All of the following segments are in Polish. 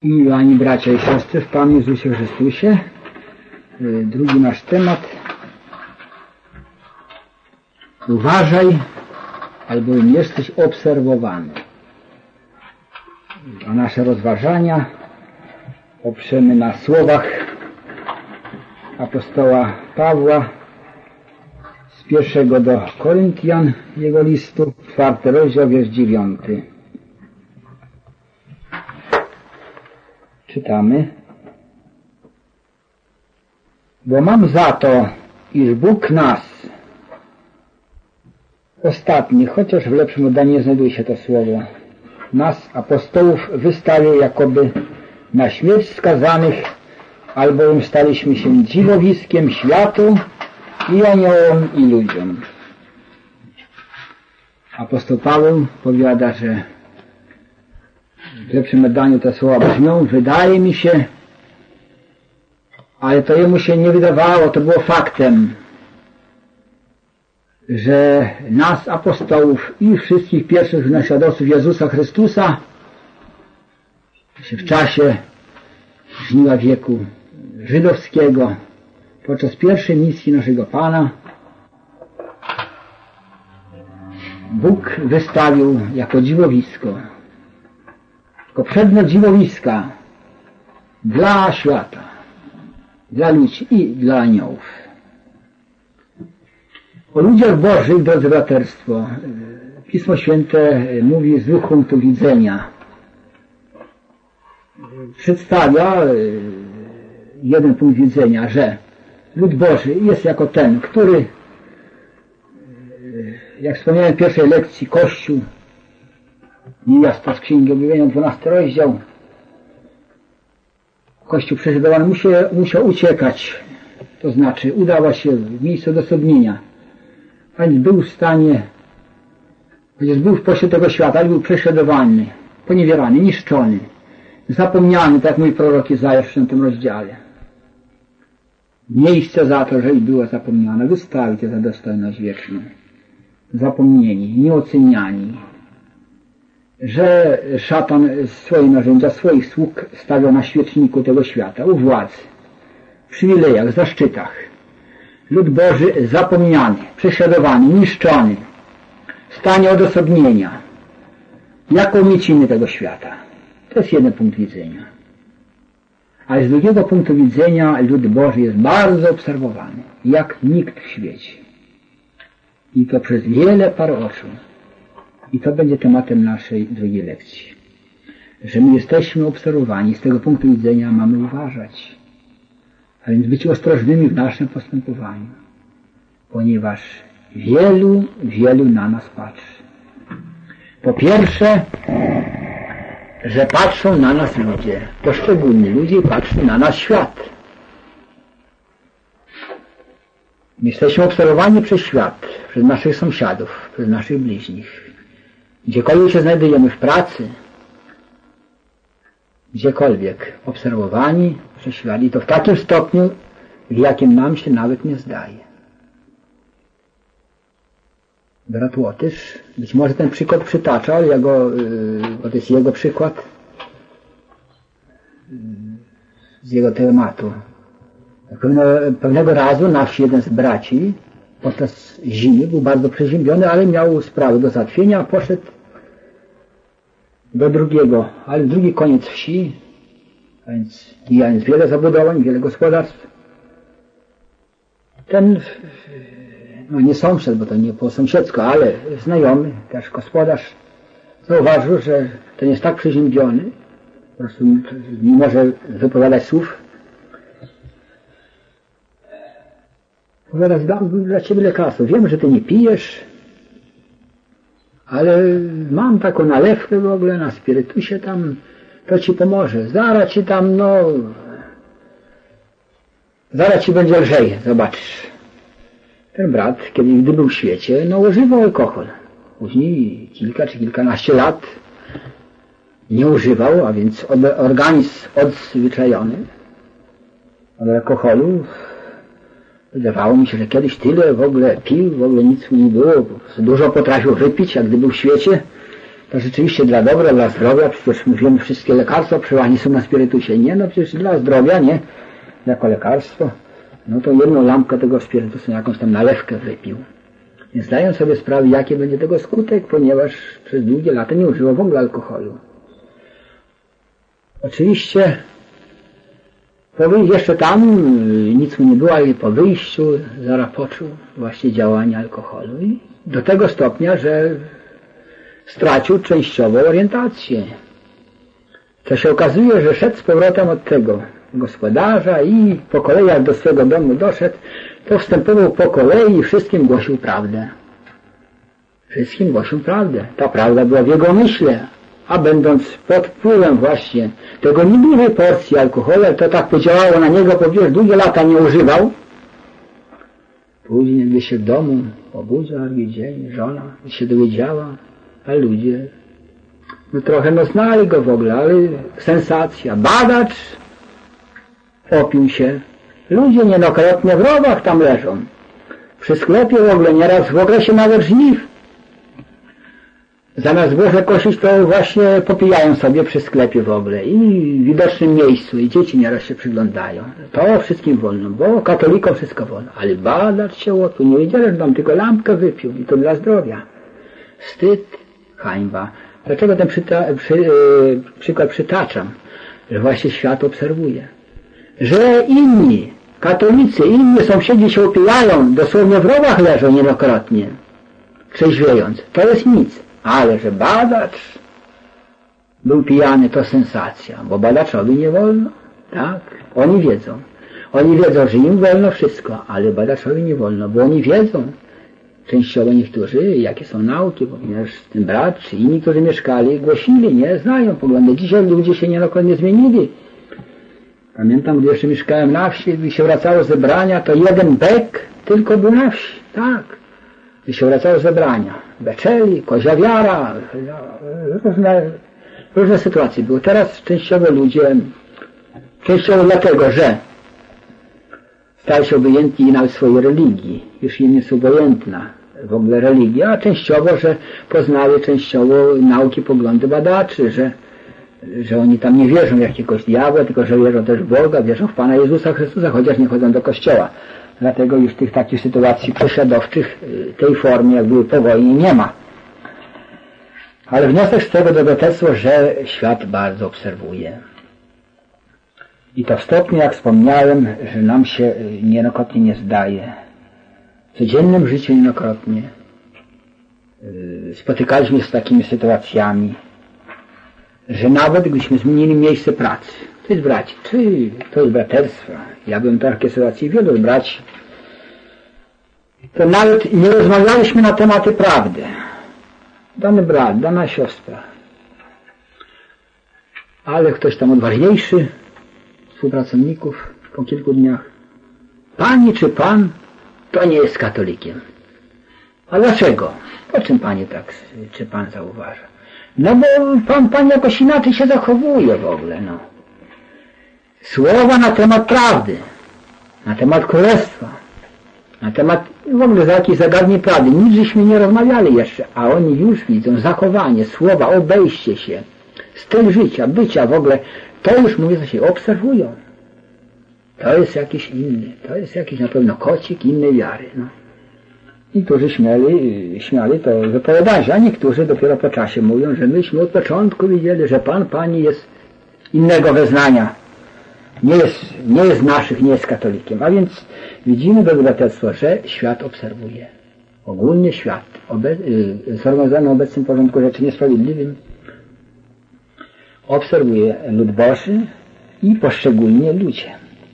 Miłani bracia i siostry w Panu Jezusie Chrystusie, drugi nasz temat. Uważaj, albowiem jesteś obserwowany. A nasze rozważania oprzemy na słowach apostoła Pawła z 1 do Koryntian, jego listu, 4 rozdział, wiersz 9. Czytamy: bo mam za to, iż Bóg nas, ostatnich, chociaż w lepszym oddaniu nie znajduje się to słowo, nas, apostołów, wystawia jakoby na śmierć skazanych, albowiem staliśmy się dziwowiskiem światu i aniołom i ludziom. Apostoł Paweł powiada, że w lepszym oddaniu te słowa brzmią: wydaje mi się, ale to jemu się nie wydawało, to było faktem, że nas, apostołów i wszystkich pierwszych naśladowców Jezusa Chrystusa w czasie żniwa wieku żydowskiego, podczas pierwszej misji naszego Pana, Bóg wystawił jako dziwowisko, jako przedmiot dziwowiska dla świata, dla ludzi i dla aniołów. O ludziach bożych, drodzy braterstwo, Pismo Święte mówi z dwóch punktów widzenia. Przedstawia jeden punkt widzenia, że lud Boży jest jako ten, który, jak wspomniałem w pierwszej lekcji, Kościół, niewiasta z Księgi Objawienia, 12 rozdział, Kościół prześladowany musiał uciekać, to znaczy udawać się w miejsce odosobnienia, a więc był w stanie, chociaż był w pośród tego świata, ale był prześladowany, poniewierany, niszczony, zapomniany, tak jak mówi prorok Izajasz w 5 rozdziale. Miejsce za to, że i było zapomniane, wystawicie za dostojność wieczną. Zapomnieni, nieoceniani, że szatan swoje narzędzia, swoich sług stawiał na świeczniku tego świata, u władzy, w przywilejach, zaszczytach. Lud Boży zapomniany, prześladowany, niszczony, w stanie odosobnienia, jako mieciny tego świata. To jest jeden punkt widzenia. Ale z drugiego punktu widzenia lud Boży jest bardzo obserwowany, jak nikt w świecie. I to przez wiele par oczu. I to będzie tematem naszej drugiej lekcji. Że my jesteśmy obserwowani, z tego punktu widzenia mamy uważać. A więc być ostrożnymi w naszym postępowaniu. Ponieważ wielu na nas patrzy. Po pierwsze, że patrzą na nas ludzie. Poszczególni ludzie, patrzy na nas świat. My jesteśmy obserwowani przez świat, przez naszych sąsiadów, przez naszych bliźnich. Gdziekolwiek się znajdujemy, w pracy, gdziekolwiek obserwowani przez świat, i to w takim stopniu, w jakim nam się nawet nie zdaje. Brat Łotysz być może ten przykład przytacza, ale bo to jest jego przykład z jego tematu. Pewnego razu nasz jeden z braci podczas zimy był bardzo przeziębiony, ale miał sprawy do załatwienia, poszedł do drugiego, ale drugi koniec wsi, a więc wiele zabudowań, wiele gospodarstw. Ten, nie sąsiad, bo to nie po sąsiedzku, ale znajomy, też gospodarz, zauważył, że ten jest tak przeziębiony, po prostu nie może wypowiadać słów. Powiada: dam dla ciebie lekarstwo. Wiem, że ty nie pijesz, ale mam taką nalewkę w ogóle na spirytusie tam, to ci pomoże. Zaraz ci tam, zaraz ci będzie lżej, zobaczysz. Ten brat, gdy był w świecie, używał alkohol. Później kilka czy kilkanaście lat nie używał, a więc organizm odzwyczajony od alkoholu. Wydawało mi się, że kiedyś tyle w ogóle pił, w ogóle nic mu nie było, dużo potrafił wypić, jak gdy był w świecie. to rzeczywiście dla dobra, dla zdrowia, przecież mówimy, wszystkie lekarstwa przeważnie są na spirytusie, nie? No przecież dla zdrowia, nie? Jako lekarstwo, no to jedną lampkę tego spirytusu, jakąś tam nalewkę wypił. Nie zdają sobie sprawy, jaki będzie tego skutek, ponieważ przez długie lata nie używał w ogóle alkoholu. Oczywiście jeszcze tam nic mu nie było, ale po wyjściu zaraz poczuł właśnie działanie alkoholu i do tego stopnia, że stracił częściowo orientację. To się okazuje, że szedł z powrotem od tego gospodarza i po kolei jak do swego domu doszedł, to wstępował po kolei i wszystkim głosił prawdę. Wszystkim głosił prawdę. Ta prawda była w jego myśle, a będąc pod wpływem właśnie tego niedużej porcji alkoholu, to tak podziałało na niego, bo długie lata nie używał. Później gdy się w domu obudził, dzień, żona się dowiedziała, a ludzie no trochę znali go w ogóle, ale sensacja. Badacz opił się. Ludzie niejednokrotnie w rowach tam leżą. Przy sklepie w ogóle, nieraz w okresie nawet żniw. Zamiast zboże kosić, to właśnie popijają sobie przy sklepie w ogóle i w widocznym miejscu i dzieci nieraz się przyglądają. To wszystkim wolno, bo katolikom wszystko wolno. Ale badacz się opił, nie wiedziałem, że tam tylko lampkę wypił i to dla zdrowia. Wstyd, hańba. Dlaczego ten przykład przytaczam? Że właśnie świat obserwuje. Że inni, katolicy, inni sąsiedzi się opijają, dosłownie w rowach leżą niejednokrotnie, trzeźwiejąc. To jest nic. Ale że badacz był pijany, to sensacja, bo badaczowi nie wolno. Tak, oni wiedzą. Oni wiedzą, że im wolno wszystko, ale badaczowi nie wolno, bo oni wiedzą. Częściowo niektórzy, jakie są nauki, ponieważ ten brat czy inni, którzy mieszkali, głosili, nie znają poglądy. Dzisiaj ludzie się niejednokrotnie zmienili. Pamiętam, gdy jeszcze mieszkałem na wsi, gdy się wracało z zebrania, to jeden bek tylko był na wsi, tak. Gdy się wracało z zebrania. Beczeli, kozia wiara, różne sytuacje były. Teraz częściowo ludzie, częściowo dlatego, że stali się obojętni nawet swojej religii. Już im jest obojętna w ogóle religia, a częściowo, że poznali częściowo nauki, poglądy badaczy, że oni tam nie wierzą w jakiegoś diabła, tylko że wierzą też w Boga, wierzą w Pana Jezusa Chrystusa, chociaż nie chodzą do kościoła. Dlatego już tych takich sytuacji prześladowczych tej formie, jak były po wojnie, nie ma. Ale wniosek z tego dodatectwo, że świat bardzo obserwuje. I to w stopniu, jak wspomniałem, że nam się niejednokrotnie nie zdaje. W codziennym życiu niejednokrotnie spotykaliśmy się z takimi sytuacjami, że nawet gdyśmy zmienili miejsce pracy, to jest braci, czy to jest braterstwo, ja byłem w takiej sytuacji wielu braci, to nawet nie rozmawialiśmy na tematy prawdy. Dany brat, dana siostra, ale ktoś tam odważniejszy, współpracowników po kilku dniach, pani czy pan to nie jest katolikiem. A dlaczego? Po czym pani tak, czy pan zauważa? No bo pan jakoś inaczej się zachowuje w ogóle, no. Słowa na temat prawdy, na temat królestwa, na temat w ogóle za jakichś zagadnień prawdy. Nic żeśmy nie rozmawiali jeszcze, a oni już widzą zachowanie, słowa, obejście się, styl życia, bycia w ogóle. To już, mówię, co się obserwują. To jest jakiś inny, to jest jakiś na pewno kocik innej wiary, no. Niektórzy śmiali to wypowiadać, a niektórzy dopiero po czasie mówią, że myśmy od początku widzieli, że pan, pani jest innego wyznania. Nie jest naszych, nie jest katolikiem. A więc widzimy dodatectwo, że świat obserwuje. Ogólnie świat, zorganizowany w obecnym porządku rzeczy niesprawiedliwym, obserwuje lud Boży i poszczególnie ludzie.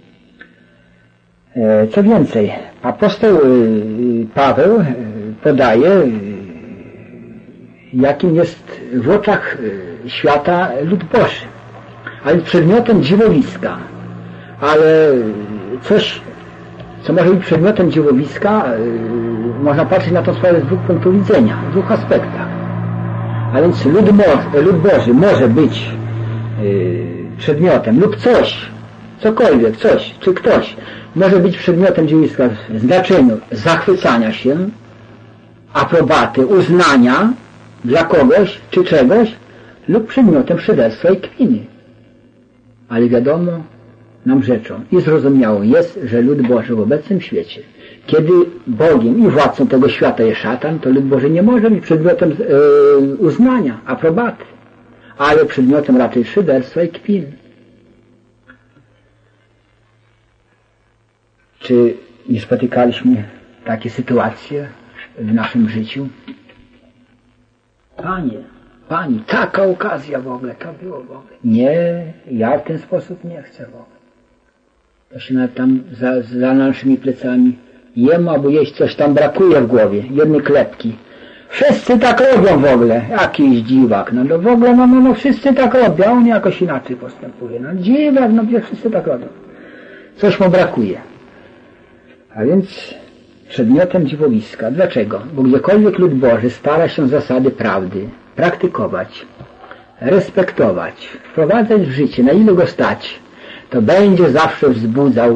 Co więcej, apostoł Paweł podaje, jakim jest w oczach świata lud Boży, ale przedmiotem dziwowiska. Ale coś, co może być przedmiotem dziwowiska, można patrzeć na tą sprawę z dwóch punktów widzenia, w dwóch aspektach. A więc lud Boży może być przedmiotem lub coś, cokolwiek, coś, czy ktoś może być przedmiotem dziwowiska w znaczeniu zachwycania się, aprobaty, uznania, dla kogoś czy czegoś lub przedmiotem szyderstwa i kpiny. Ale wiadomo nam rzeczą i zrozumiałą jest, że lud Boży w obecnym świecie, kiedy Bogiem i władcą tego świata jest szatan, to lud Boży nie może być przedmiotem uznania, aprobaty, ale przedmiotem raczej szyderstwa i kpin. Czy nie spotykaliśmy takie sytuacje w naszym życiu? Pani, taka okazja w ogóle, to było w ogóle. Nie, ja w ten sposób nie chcę w ogóle. To się nawet tam za naszymi plecami jemu albo jeść coś tam brakuje w głowie, jednej klepki. Wszyscy tak robią w ogóle, jakiś dziwak, no w ogóle no wszyscy tak robią, a on jakoś inaczej postępuje. No dziwak, no wszyscy tak robią. Coś mu brakuje. A więc przedmiotem dziwowiska. Dlaczego? Bo gdziekolwiek lud Boży stara się zasady prawdy praktykować, respektować, wprowadzać w życie, na ile go stać, to będzie zawsze wzbudzał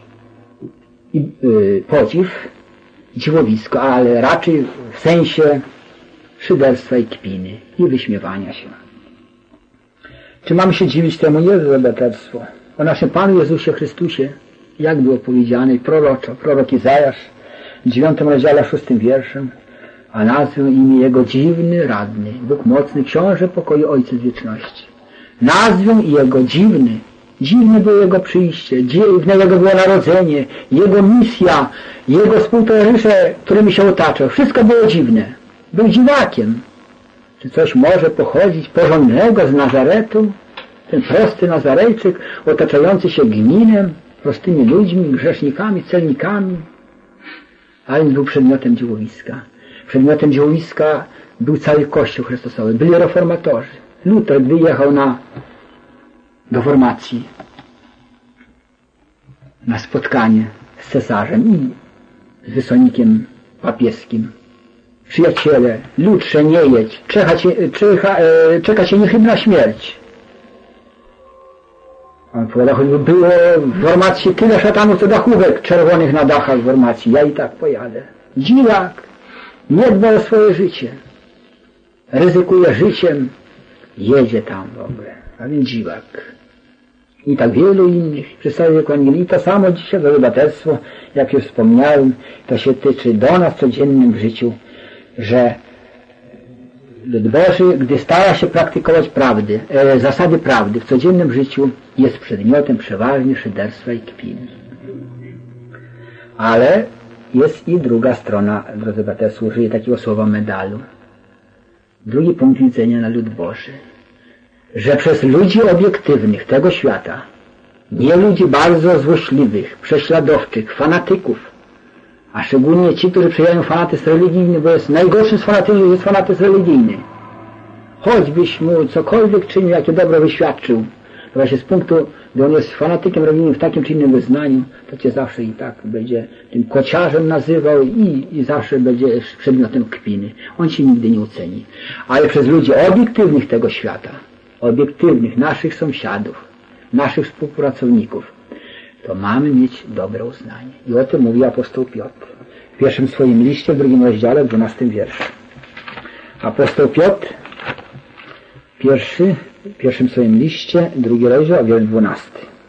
podziw, dziwowisko, ale raczej w sensie szyderstwa i kpiny i wyśmiewania się. Czy mamy się dziwić temu? Nie, braterstwo. O naszym Panu Jezusie Chrystusie, jak było powiedziane proroczo, prorok Izajasz w 9 rozdziale 6 wierszem, a nazwę imię Jego dziwny, radny, Bóg mocny, książę pokoju, Ojciec wieczności. Nazwę Jego dziwny. Dziwne było Jego przyjście, dziwne Jego było narodzenie, Jego misja, Jego współtowarzysze, którymi się otaczał. Wszystko było dziwne. Był dziwakiem. Czy coś może pochodzić porządnego z Nazaretu? Ten prosty Nazarejczyk, otaczający się gninem, prostymi ludźmi, grzesznikami, celnikami. Ale był przedmiotem dziwowiska. Przedmiotem dziwowiska był cały Kościół Chrystusowy. Byli reformatorzy. Luter wyjechał do formacji na spotkanie z cesarzem i z wysłannikiem papieskim. Przyjaciele, Lutrze, nie jedź, czeka cię niechybna śmierć. On powiedział, choćby było w formacji tyle szatanów, co dachówek czerwonych na dachach w formacji, ja i tak pojadę. Dziwak, nie dba o swoje życie. Ryzykuje życiem, jedzie tam w ogóle. A więc dziwak. I tak wielu innych przedstawicieli Ewangelii. I to samo dzisiaj to braterstwo, jak już wspomniałem, to się tyczy do nas w codziennym życiu, że lud Boży, gdy stara się praktykować zasady prawdy w codziennym życiu, jest przedmiotem przeważnie szyderstwa i kpin. Ale jest i druga strona, drodzy braterstwo, użyję takiego słowa medalu. Drugi punkt widzenia na lud Boży. Że przez ludzi obiektywnych tego świata, nie ludzi bardzo złośliwych, prześladowczych, fanatyków, a szczególnie ci, którzy przejawiają fanatyzm religijny, bo jest najgorszym z fanatyzmów jest fanatyzm religijny. Choćbyś mu cokolwiek czynił, jakie dobro wyświadczył, to właśnie z punktu, gdy on jest fanatykiem religijnym w takim czy innym wyznaniu, to cię zawsze i tak będzie tym kociarzem nazywał i zawsze będzie przedmiotem kpiny. On cię nigdy nie oceni. Ale przez ludzi obiektywnych tego świata, obiektywnych, naszych sąsiadów, naszych współpracowników, to mamy mieć dobre uznanie. I o tym mówi apostoł Piotr w pierwszym swoim liście, w 2 rozdziale, w 12 wierszu. Apostoł Piotr, w pierwszym swoim liście, 2 rozdział, a wiersz 12.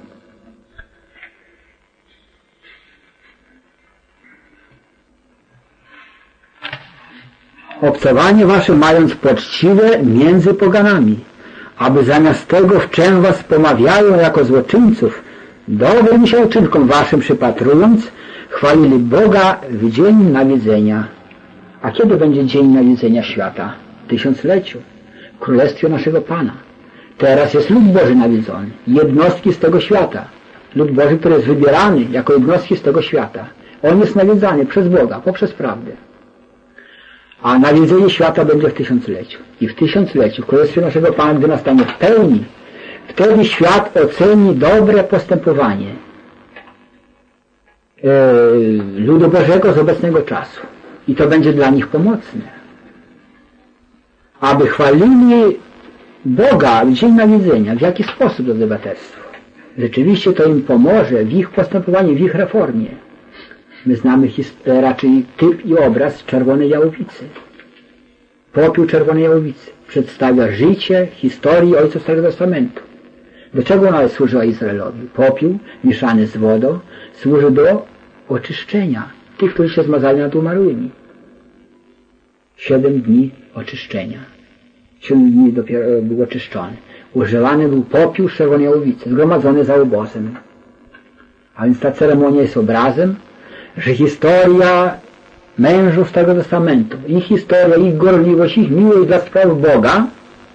Obcowanie wasze mając poczciwe między poganami, aby zamiast tego, w czym was pomawiają jako złoczyńców, dobrym się uczynkom waszym przypatrując, chwalili Boga w dzień nawiedzenia. A kiedy będzie dzień nawiedzenia świata? W 1000-leciu. W Królestwie naszego Pana. Teraz jest lud Boży nawiedzony. Jednostki z tego świata. Lud Boży, który jest wybierany jako jednostki z tego świata. On jest nawiedzany przez Boga, poprzez prawdę. A nawiedzenie świata będzie w 1000-leciu. I w 1000-leciu, w Królestwie naszego Pana, gdy nastanie w pełni, wtedy świat oceni dobre postępowanie ludu Bożego z obecnego czasu. I to będzie dla nich pomocne. Aby chwalili Boga w dzień nawiedzenia. W jaki sposób, drodzy braterstwo? Rzeczywiście to im pomoże w ich postępowaniu, w ich reformie. My znamy raczej typ i obraz czerwonej jałowicy. Popiół czerwonej jałowicy przedstawia życie, historię Ojców Starego Testamentu. Do czego ona służyła Izraelowi? Popiół mieszany z wodą służy do oczyszczenia tych, którzy się zmazali nad umarłymi. 7 dni oczyszczenia. 7 dni dopiero był oczyszczony. Używany był popiół z czerwonej jałowicy, zgromadzony za obozem. A więc ta ceremonia jest obrazem, że historia mężów Starego Testamentu, ich historia, ich gorliwość, ich miłość dla sprawy Boga,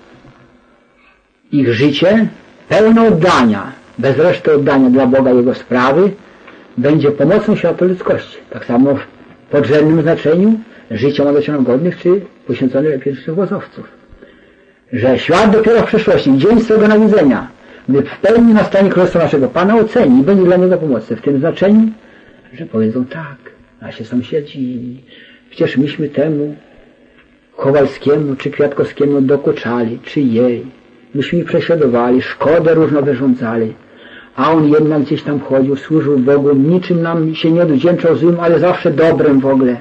ich życie, pełne oddania, bez reszty oddania dla Boga Jego sprawy, będzie pomocą światu ludzkości. Tak samo w podrzędnym znaczeniu życia młodocianych godnych czy poświęconych epicentrych obozowców. Że świat dopiero w przyszłości, w dzień swego nawiedzenia, gdy w pełni nastanie królestwo naszego Pana, oceni i będzie dla niego pomocny. W tym znaczeniu, że powiedzą tak, nasi sąsiedzi, przecież myśmy temu Kowalskiemu czy Kwiatkowskiemu dokuczali, czy jej. Myśmy ich prześladowali, szkodę różno wyrządzali, a on jednak gdzieś tam chodził, służył Bogu, niczym nam się nie odwdzięczał złym, ale zawsze dobrem w ogóle.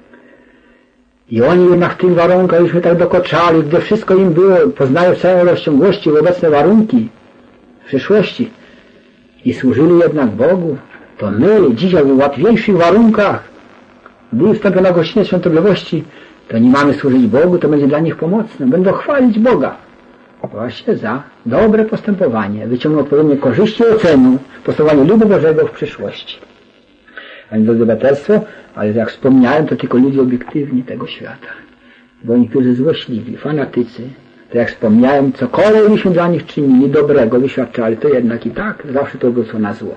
I oni jednak w tych warunkach jużśmy tak dokoczali, gdy wszystko im było, poznają całą rozciągłości obecne warunki w przyszłości i służyli jednak Bogu, to my dzisiaj w łatwiejszych warunkach, gdy wstąpią na gościnę świątobliwości, to nie mamy służyć Bogu, to będzie dla nich pomocne, będą chwalić Boga. Właśnie za dobre postępowanie, wyciągną odpowiednie korzyści i ocenią postępowanie ludu Bożego w przyszłości. A nie drodzy braterstwo, ale jak wspomniałem, to tylko ludzie obiektywni tego świata. Bo niektórzy złośliwi, fanatycy, to jak wspomniałem, cokolwiek byśmy dla nich czynili dobrego, wyświadczali, to jednak i tak zawsze to obrócą na zło.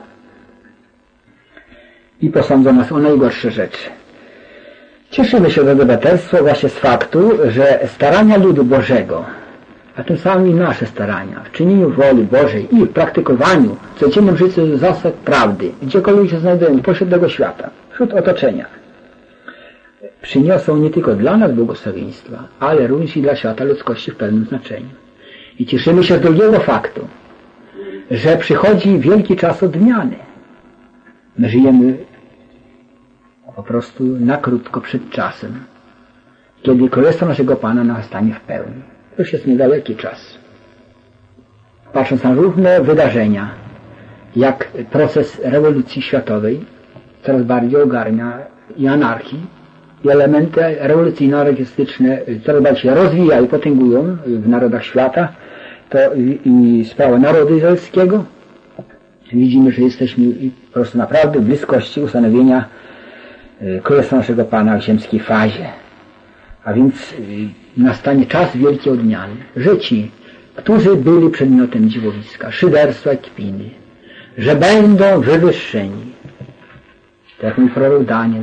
I posądzą nas o najgorsze rzeczy. Cieszymy się, drodzy braterstwo, właśnie z faktu, że starania ludu Bożego, a tym samym i nasze starania w czynieniu woli Bożej i w praktykowaniu w codziennym życiu zasad prawdy, gdziekolwiek się znajdujemy pośród tego świata, wśród otoczenia, przyniosą nie tylko dla nas błogosławieństwa, ale również i dla świata ludzkości w pełnym znaczeniu. I cieszymy się z drugiego faktu, że przychodzi wielki czas odmiany. My żyjemy po prostu na krótko przed czasem, kiedy Królestwo naszego Pana nastanie w pełni. To już jest niedaleki czas. Patrząc na różne wydarzenia, jak proces rewolucji światowej coraz bardziej ogarnia i anarchii, i elementy rewolucyjno-anarchistyczne coraz bardziej się rozwijają i potęgują w narodach świata, to i sprawa narodu izraelskiego, widzimy, że jesteśmy po prostu naprawdę w bliskości ustanowienia Królestwa naszego Pana w ziemskiej fazie. A więc nastanie czas wielkiej odmiany, że ci, którzy byli przedmiotem dziwowiska, szyderstwa i kpiny, że będą wywyższeni, tak jak mówi prorok Daniel,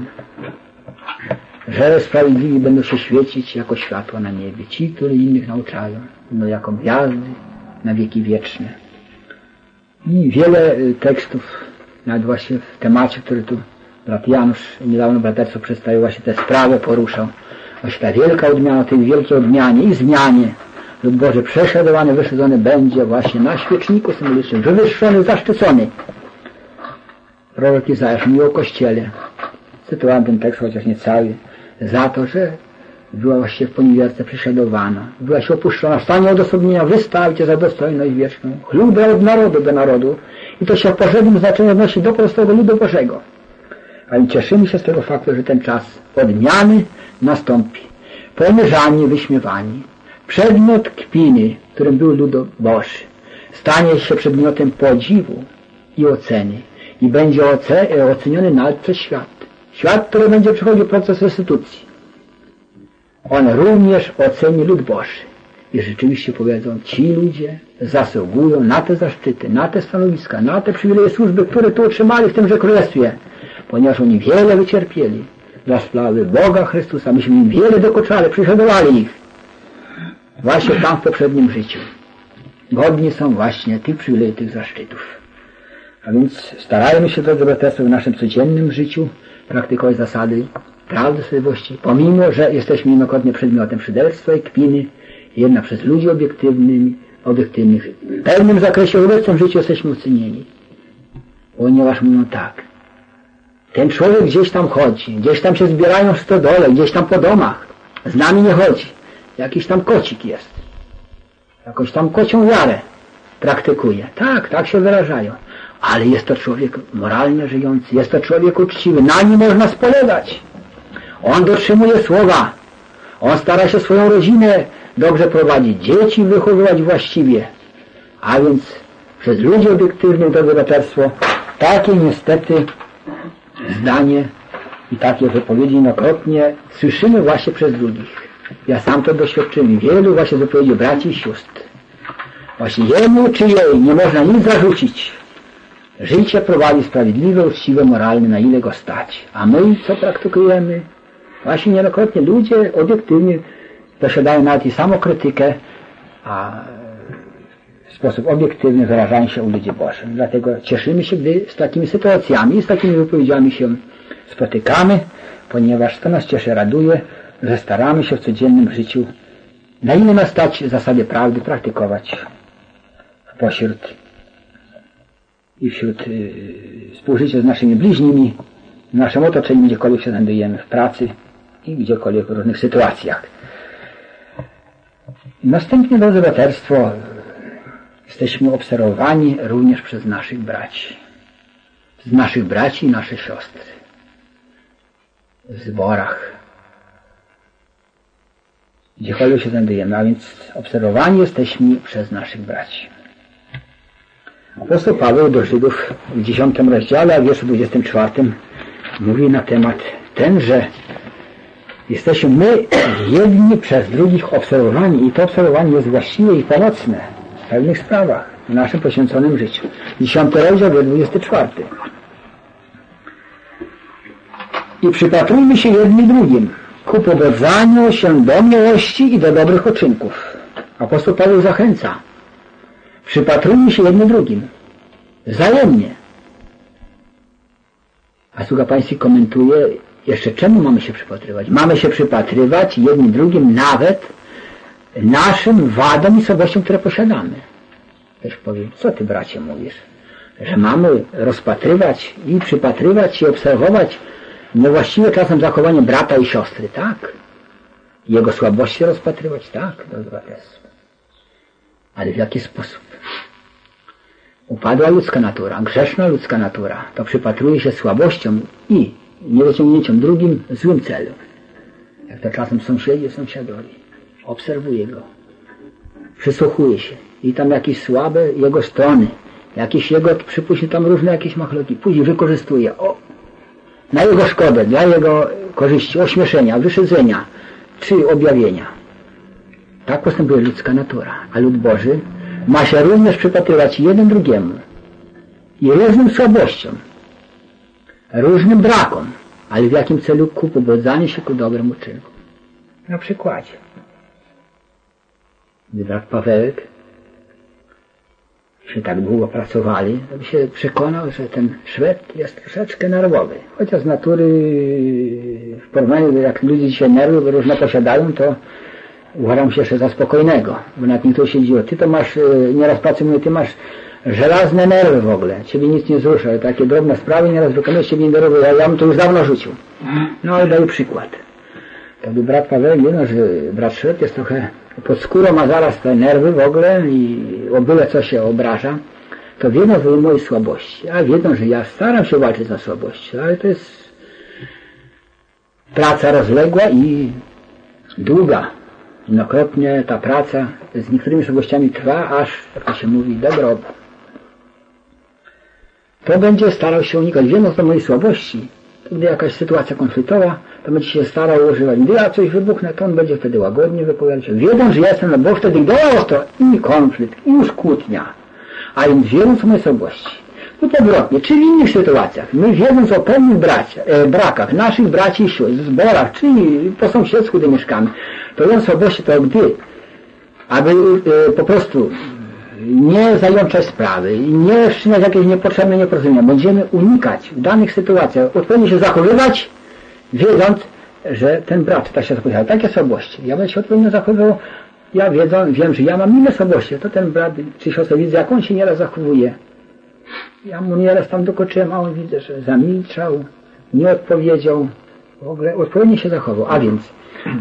że sprawiedliwi będą się świecić jako światła na niebie, ci, którzy innych nauczają, będą jako gwiazdy na wieki wieczne. I wiele tekstów, nawet właśnie w temacie, który tu brat Janusz niedawno braterstwo przedstawił, właśnie tę sprawę poruszał. Właśnie ta wielka odmiana, tej wielkiej odmianie i zmianie. Lud Boży prześladowany, wyszydzony będzie właśnie na świeczniku symbolicznym, wywyższony, zaszczycony. Prorok Izajasz mówił o Kościele. Cytowałem ten tekst, chociaż nie cały, za to, że była właśnie w poniewierce prześladowana, była się opuszczona, w stanie odosobnienia wystawicie za dostojność wieczną, chlubę od narodu do narodu. I to się w powszechnym znaczeniu odnosi do prostego ludu Bożego. Ale cieszymy się z tego faktu, że ten czas odmiany nastąpi. Poniżani, wyśmiewani. Przedmiot kpiny, którym był lud Boży, stanie się przedmiotem podziwu i oceny. I będzie oceniony nawet przez świat. Świat, który będzie przechodził proces restytucji. On również oceni lud Boży. I rzeczywiście powiedzą, ci ludzie zasługują na te zaszczyty, na te stanowiska, na te przywileje służby, które tu otrzymali w tymże królestwie. Ponieważ oni wiele wycierpieli dla sprawy Boga Chrystusa. Myśmy im wiele dokuczali, prześladowali ich. Właśnie tam w poprzednim życiu. Godni są właśnie tych przywilejów, tych zaszczytów. A więc starajmy się, drodzy braterstwo, w naszym codziennym życiu praktykować zasady prawdy, sprawiedliwości, pomimo, że jesteśmy jednokrotnie przedmiotem szyderstwa i kpiny, jednak przez ludzi obiektywnych, w pełnym zakresie w obecnym życiu jesteśmy ocenieni. Ponieważ mówią tak, ten człowiek gdzieś tam chodzi, gdzieś tam się zbierają w stodole, gdzieś tam po domach, z nami nie chodzi. jakiś tam kocik jest. Jakąś tam kocią wiarę praktykuje. Tak się wyrażają. Ale jest to człowiek moralnie żyjący, jest to człowiek uczciwy, na nim można spolegać. On dotrzymuje słowa, on stara się swoją rodzinę dobrze prowadzić, dzieci wychowywać właściwie. A więc przez ludzi obiektywnych, drodzy braterstwo, takie niestety zdanie i takie wypowiedzi jednokrotnie słyszymy właśnie przez drugich. Ja sam to doświadczyłem. Wielu właśnie z wypowiedzi braci i sióstr. Właśnie jemu czy jej nie można nic zarzucić. Życie prowadzi sprawiedliwe, uczciwe, moralne, na ile go stać. A my co praktykujemy? Właśnie niejednokrotnie ludzie obiektywnie posiadają nawet i samokrytykę, a w sposób obiektywny wyrażają się u ludzi Bożych. Dlatego cieszymy się, gdy z takimi sytuacjami, z takimi wypowiedziami się spotykamy, ponieważ to nas cieszy, raduje, że staramy się w codziennym życiu, na ile nas stać zasady prawdy, praktykować pośród i wśród współżycia z naszymi bliźnimi, w naszym otoczeniu, gdziekolwiek się znajdujemy, w pracy i gdziekolwiek w różnych sytuacjach. Następnie, drodzy braterstwo, jesteśmy obserwowani również przez naszych braci. Z naszych braci i nasze siostry. W zborach. Gdziekolwiek się znajdujemy, a więc obserwowani jesteśmy przez naszych braci. Apostoł Paweł do Żydów w 10 rozdziale, a w wierszu 24 mówi na temat ten, że jesteśmy my jedni przez drugich obserwowani i to obserwowanie jest właściwe i pomocne w pewnych sprawach w naszym poświęconym życiu. 10 rozdział, wiersz 24. I przypatrujmy się jedni drugim ku pobudzaniu się do miłości i do dobrych uczynków. Apostoł Paweł zachęca. Przypatrujmy się jedni drugim. Wzajemnie. A sługa Pański komentuje jeszcze, czemu mamy się przypatrywać. Mamy się przypatrywać jedni drugim nawet naszym wadom i słabościom, które posiadamy. Ktoś powie, co ty bracie mówisz? Że mamy rozpatrywać i przypatrywać się, obserwować niewłaściwe czasem zachowanie brata i siostry, tak? Jego słabości rozpatrywać, tak? Ale w jaki sposób? Upadła ludzka natura, grzeszna ludzka natura, to przypatruje się słabościom i niedociągnięciom drugim złym celu. Jak to czasem sąsiadowi. Obserwuje go. Przysłuchuje się. I tam jakieś słabe jego strony, jakieś jego, przypuśćmy tam różne jakieś machloki, później wykorzystuje. Na jego szkodę, dla jego korzyści, ośmieszenia, wyszydzenia czy objawienia. Tak postępuje ludzka natura. A lud Boży ma się również przypatrywać jeden drugiemu i różnym słabościom, różnym brakom, ale w jakim celu? Ku pobudzaniu się ku dobrym uczynkom. Na przykładzie. Gdy brat Pawełek się tak długo pracowali, to by się przekonał, że ten Szwed jest troszeczkę nerwowy. Chociaż z natury, w porównaniu do jak ludzie dzisiaj nerwy różne posiadają, to uważam się jeszcze za spokojnego. Bo nawet niektórzy się dziwią, ty to masz, nieraz pracy mówię, ty masz żelazne nerwy w ogóle, ciebie nic nie wzrusza, ale takie drobne sprawy nieraz wykonujesz, ciebie nie denerwuje, ja bym to już dawno rzucił. No ale daję przykład. To by brat Paweł wie, że brat Szwed jest trochę pod skórą, ma zaraz te nerwy w ogóle i o byle co się obraża, to wiedzą o mojej słabości, a wiedzą, że ja staram się walczyć na słabości, ale to jest praca rozległa i długa. Jednokrotnie ta praca z niektórymi słabościami trwa, aż, jak to się mówi, do grobu. To będzie starał się unikać, wiedząc o mojej słabości, to gdy jakaś sytuacja konfliktowa, to będzie się starał używać. Gdy ja coś wybuchnę, to on będzie wtedy łagodnie wypowiadać się. Wiedząc, że ja jestem, no bo wtedy gdy ostro i konflikt, i już kłótnia. A więc wiedząc o mojej słabości. Lub odwrotnie, czy w innych sytuacjach, my wiedząc o pewnych brakach naszych braci i sióstr, w zborach, czy po sąsiedzku, gdy mieszkamy, to wiedząc o słabości, to gdy, aby po prostu nie zajączać sprawy i nie wszczynać jakieś niepotrzebne nieporozumienia, będziemy unikać w danych sytuacjach, odpowiednio się zachowywać, wiedząc, że ten brat tak się zachowywał, takie słabości. Ja będę się odpowiednio zachowywał, ja wiem, że ja mam inne słabości, to ten brat czy siostra widzę, jak on się nieraz zachowuje. Ja mu nieraz tam dokoczyłem, a on widzę, że zamilczał, nie odpowiedział, w ogóle odpowiednio się zachował. A więc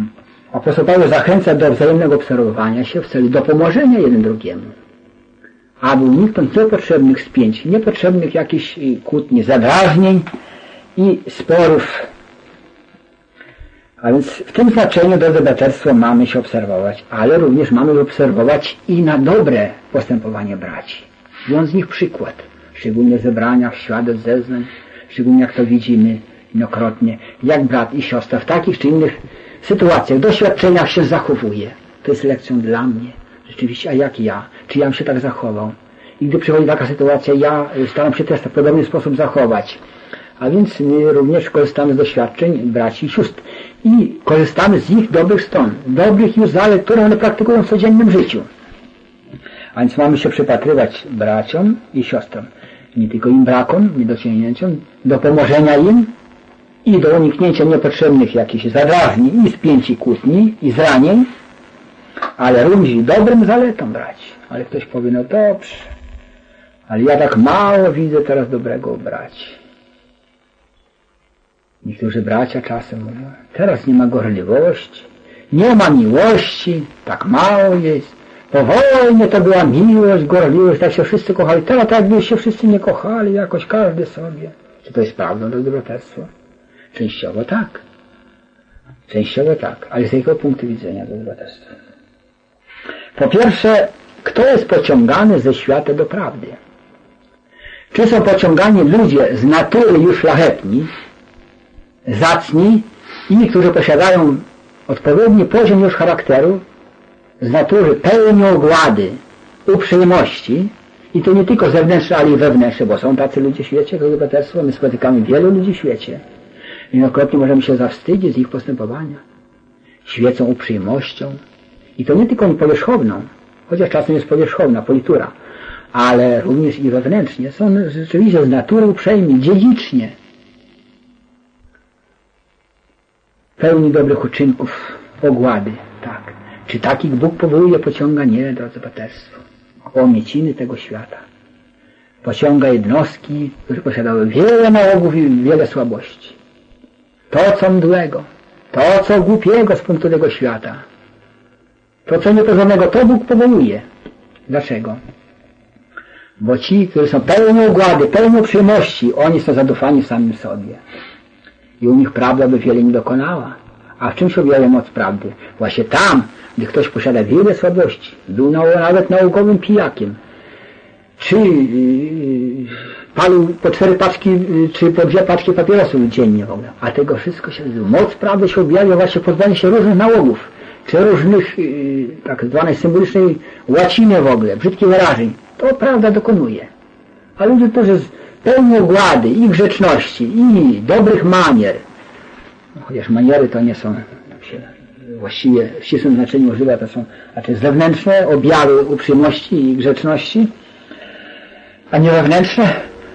Apostoł Paweł zachęca do wzajemnego obserwowania się w celu dopomożenia jeden drugiemu, aby uniknąć niepotrzebnych spięć, niepotrzebnych jakichś kłótni, zadrażnień i sporów. A więc w tym znaczeniu, drodzy braterstwo, mamy się obserwować, ale również mamy obserwować i na dobre postępowanie braci, biorąc z nich przykład, szczególnie w zebraniach, świadectw, zeznań, szczególnie jak to widzimy jednokrotnie, jak brat i siostra w takich czy innych sytuacjach, doświadczeniach się zachowuje. To jest lekcją dla mnie. Rzeczywiście, a jak ja? Czy ja bym się tak zachował? I gdy przychodzi taka sytuacja, ja staram się też w podobny sposób zachować. A więc my również korzystamy z doświadczeń braci i sióstr. I korzystamy z ich dobrych stron, dobrych już zalet, które one praktykują w codziennym życiu. A więc mamy się przypatrywać braciom i siostrom. Nie tylko im brakom, niedociągnięciom, do pomożenia im i do uniknięcia niepotrzebnych jakichś zadrażnień i spięć i kłótni i zranień, ale również i dobrym zaletom braci. Ale ktoś powie, no dobrze, ale ja tak mało widzę teraz dobrego u braci. Niektórzy bracia czasem mówią, teraz nie ma gorliwości, nie ma miłości, tak mało jest. Po wojnie to była miłość, gorliwość, tak się wszyscy kochali. Teraz tak by się wszyscy nie kochali, jakoś każdy sobie. Czy to jest prawdą, to braterstwo? Częściowo tak. Częściowo tak, ale z jakiego punktu widzenia to braterstwo? Po pierwsze, kto jest pociągany ze świata do prawdy? Czy są pociągani ludzie z natury już szlachetni, zacni i którzy posiadają odpowiedni poziom już charakteru, z natury pełni ogłady, uprzejmości i to nie tylko zewnętrzne, ale i wewnętrzne, bo są tacy ludzie w świecie, to braterstwo, my spotykamy wielu ludzi w świecie. Wielokrotnie możemy się zawstydzić z ich postępowania. Świecą uprzejmością i to nie tylko powierzchowną, chociaż czasem jest powierzchowna politura, ale również i wewnętrznie. Są rzeczywiście z natury uprzejmi, dziedzicznie. Pełni dobrych uczynków, ogłady, tak. Czy takich Bóg powołuje, pociąga? Nie, drodzy braterstwo. O mieciny tego świata. Pociąga jednostki, które posiadały wiele nałogów i wiele słabości. To, co mdłego, to, co głupiego z punktu tego świata, to, co nieporządnego, to Bóg powołuje. Dlaczego? Bo ci, którzy są pełni ogłady, pełni uprzejmości, oni są zadufani samym sobie. I u nich prawda by wiele nie dokonała. A w czym się objawia moc prawdy? Właśnie tam, gdy ktoś posiada wiele słabości, był nawet naukowym pijakiem, czy palił po 4 paczki, czy po 2 paczki papierosów dziennie w ogóle. A tego wszystko się nazywa. Moc prawdy się objawia właśnie pozbawia się różnych nałogów, czy różnych tak zwanej symbolicznej łaciny w ogóle, brzydkich wyrażeń. To prawda dokonuje. A ludzie, którzy pełni ogłady i grzeczności, i dobrych manier, chociaż maniery to nie są, się właściwie w ścisłym znaczeniu używa, to są znaczy zewnętrzne objawy uprzejmości i grzeczności, a nie wewnętrzne,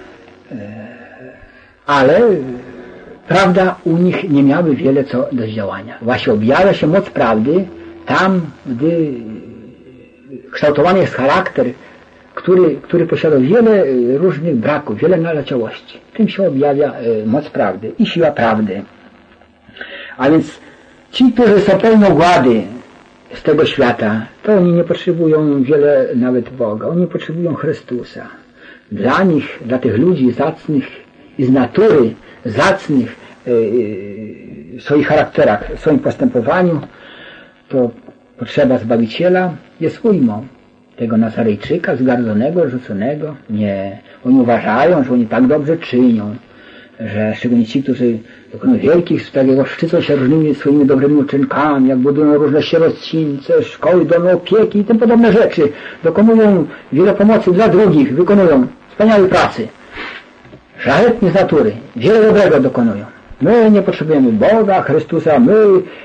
ale prawda u nich nie miały wiele co do zdziałania. Właśnie objawia się moc prawdy tam, gdy kształtowany jest charakter, który posiada wiele różnych braków, wiele naleciałości. Tym się objawia moc prawdy i siła prawdy. A więc ci, którzy są pełni ogłady z tego świata, to oni nie potrzebują wiele nawet Boga, oni potrzebują Chrystusa. Dla nich, dla tych ludzi zacnych i z natury zacnych w swoich charakterach, w swoim postępowaniu, to potrzeba Zbawiciela jest ujmą tego Nazarejczyka, zgardzonego, rzuconego. Nie. Oni uważają, że oni tak dobrze czynią, że szczególnie ci, którzy dokonują wielkich, takiego szczycą się różnymi swoimi dobrymi uczynkami, jak budują różne sierocińce, szkoły, domy opieki i tym podobne rzeczy, dokonują wiele pomocy dla drugich, wykonują wspaniałej pracy. Szlachetni z natury, wiele dobrego dokonują. My nie potrzebujemy Boga, Chrystusa, my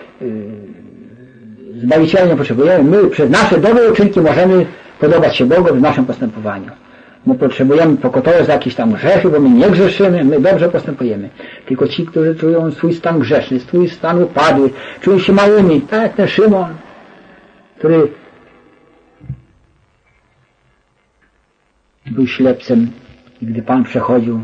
Zbawiciela nie potrzebujemy, my przez nasze dobre uczynki możemy podobać się Bogu w naszym postępowaniu. My potrzebujemy pokutować za jakieś tam grzechy, bo my nie grzeszymy, my dobrze postępujemy. Tylko ci, którzy czują swój stan grzeszny, swój stan upadły, czują się małymi, tak jak ten Szymon, który był ślepcem i gdy Pan przechodził,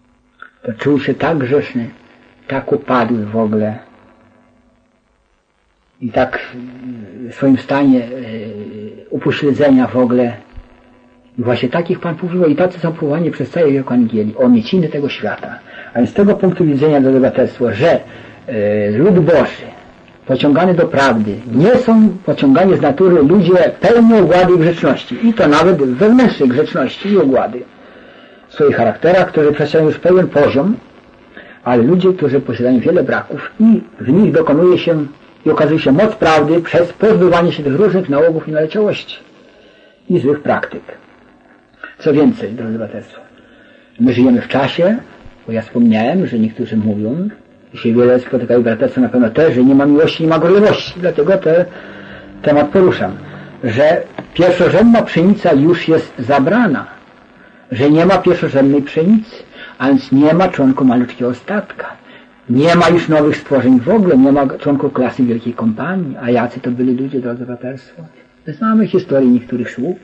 to czuł się tak grzeszny, tak upadły w ogóle, i tak w swoim stanie upośledzenia w ogóle. I właśnie takich Pan powoływał i tacy są powołani przez całe Ewangelii o mieciny tego świata. A więc z tego punktu widzenia do obywatelstwa, że lud Boży pociągany do prawdy nie są pociągani z natury ludzie pełni ogłady i grzeczności. I to nawet wewnętrznej grzeczności i ogłady w swoich charakterach, które przedstawiają już pewien poziom, ale ludzie, którzy posiadają wiele braków i w nich dokonuje się i okazuje się moc prawdy przez pozbywanie się tych różnych nałogów i naleciałości i złych praktyk. Co więcej, drodzy braterstwo, my żyjemy w czasie, bo ja wspomniałem, że niektórzy mówią, i się wiele spotykają braterstwo na pewno też, że nie ma miłości, nie ma gorliwości. Dlatego ten temat poruszam, że pierwszorzędna pszenica już jest zabrana, że nie ma pierwszorzędnej pszenicy, a więc nie ma członków malutkiego statka. Nie ma już nowych stworzeń w ogóle, nie ma członków klasy Wielkiej Kompanii. A jacy to byli ludzie, drodzy braterstwo? Znamy historię niektórych słup.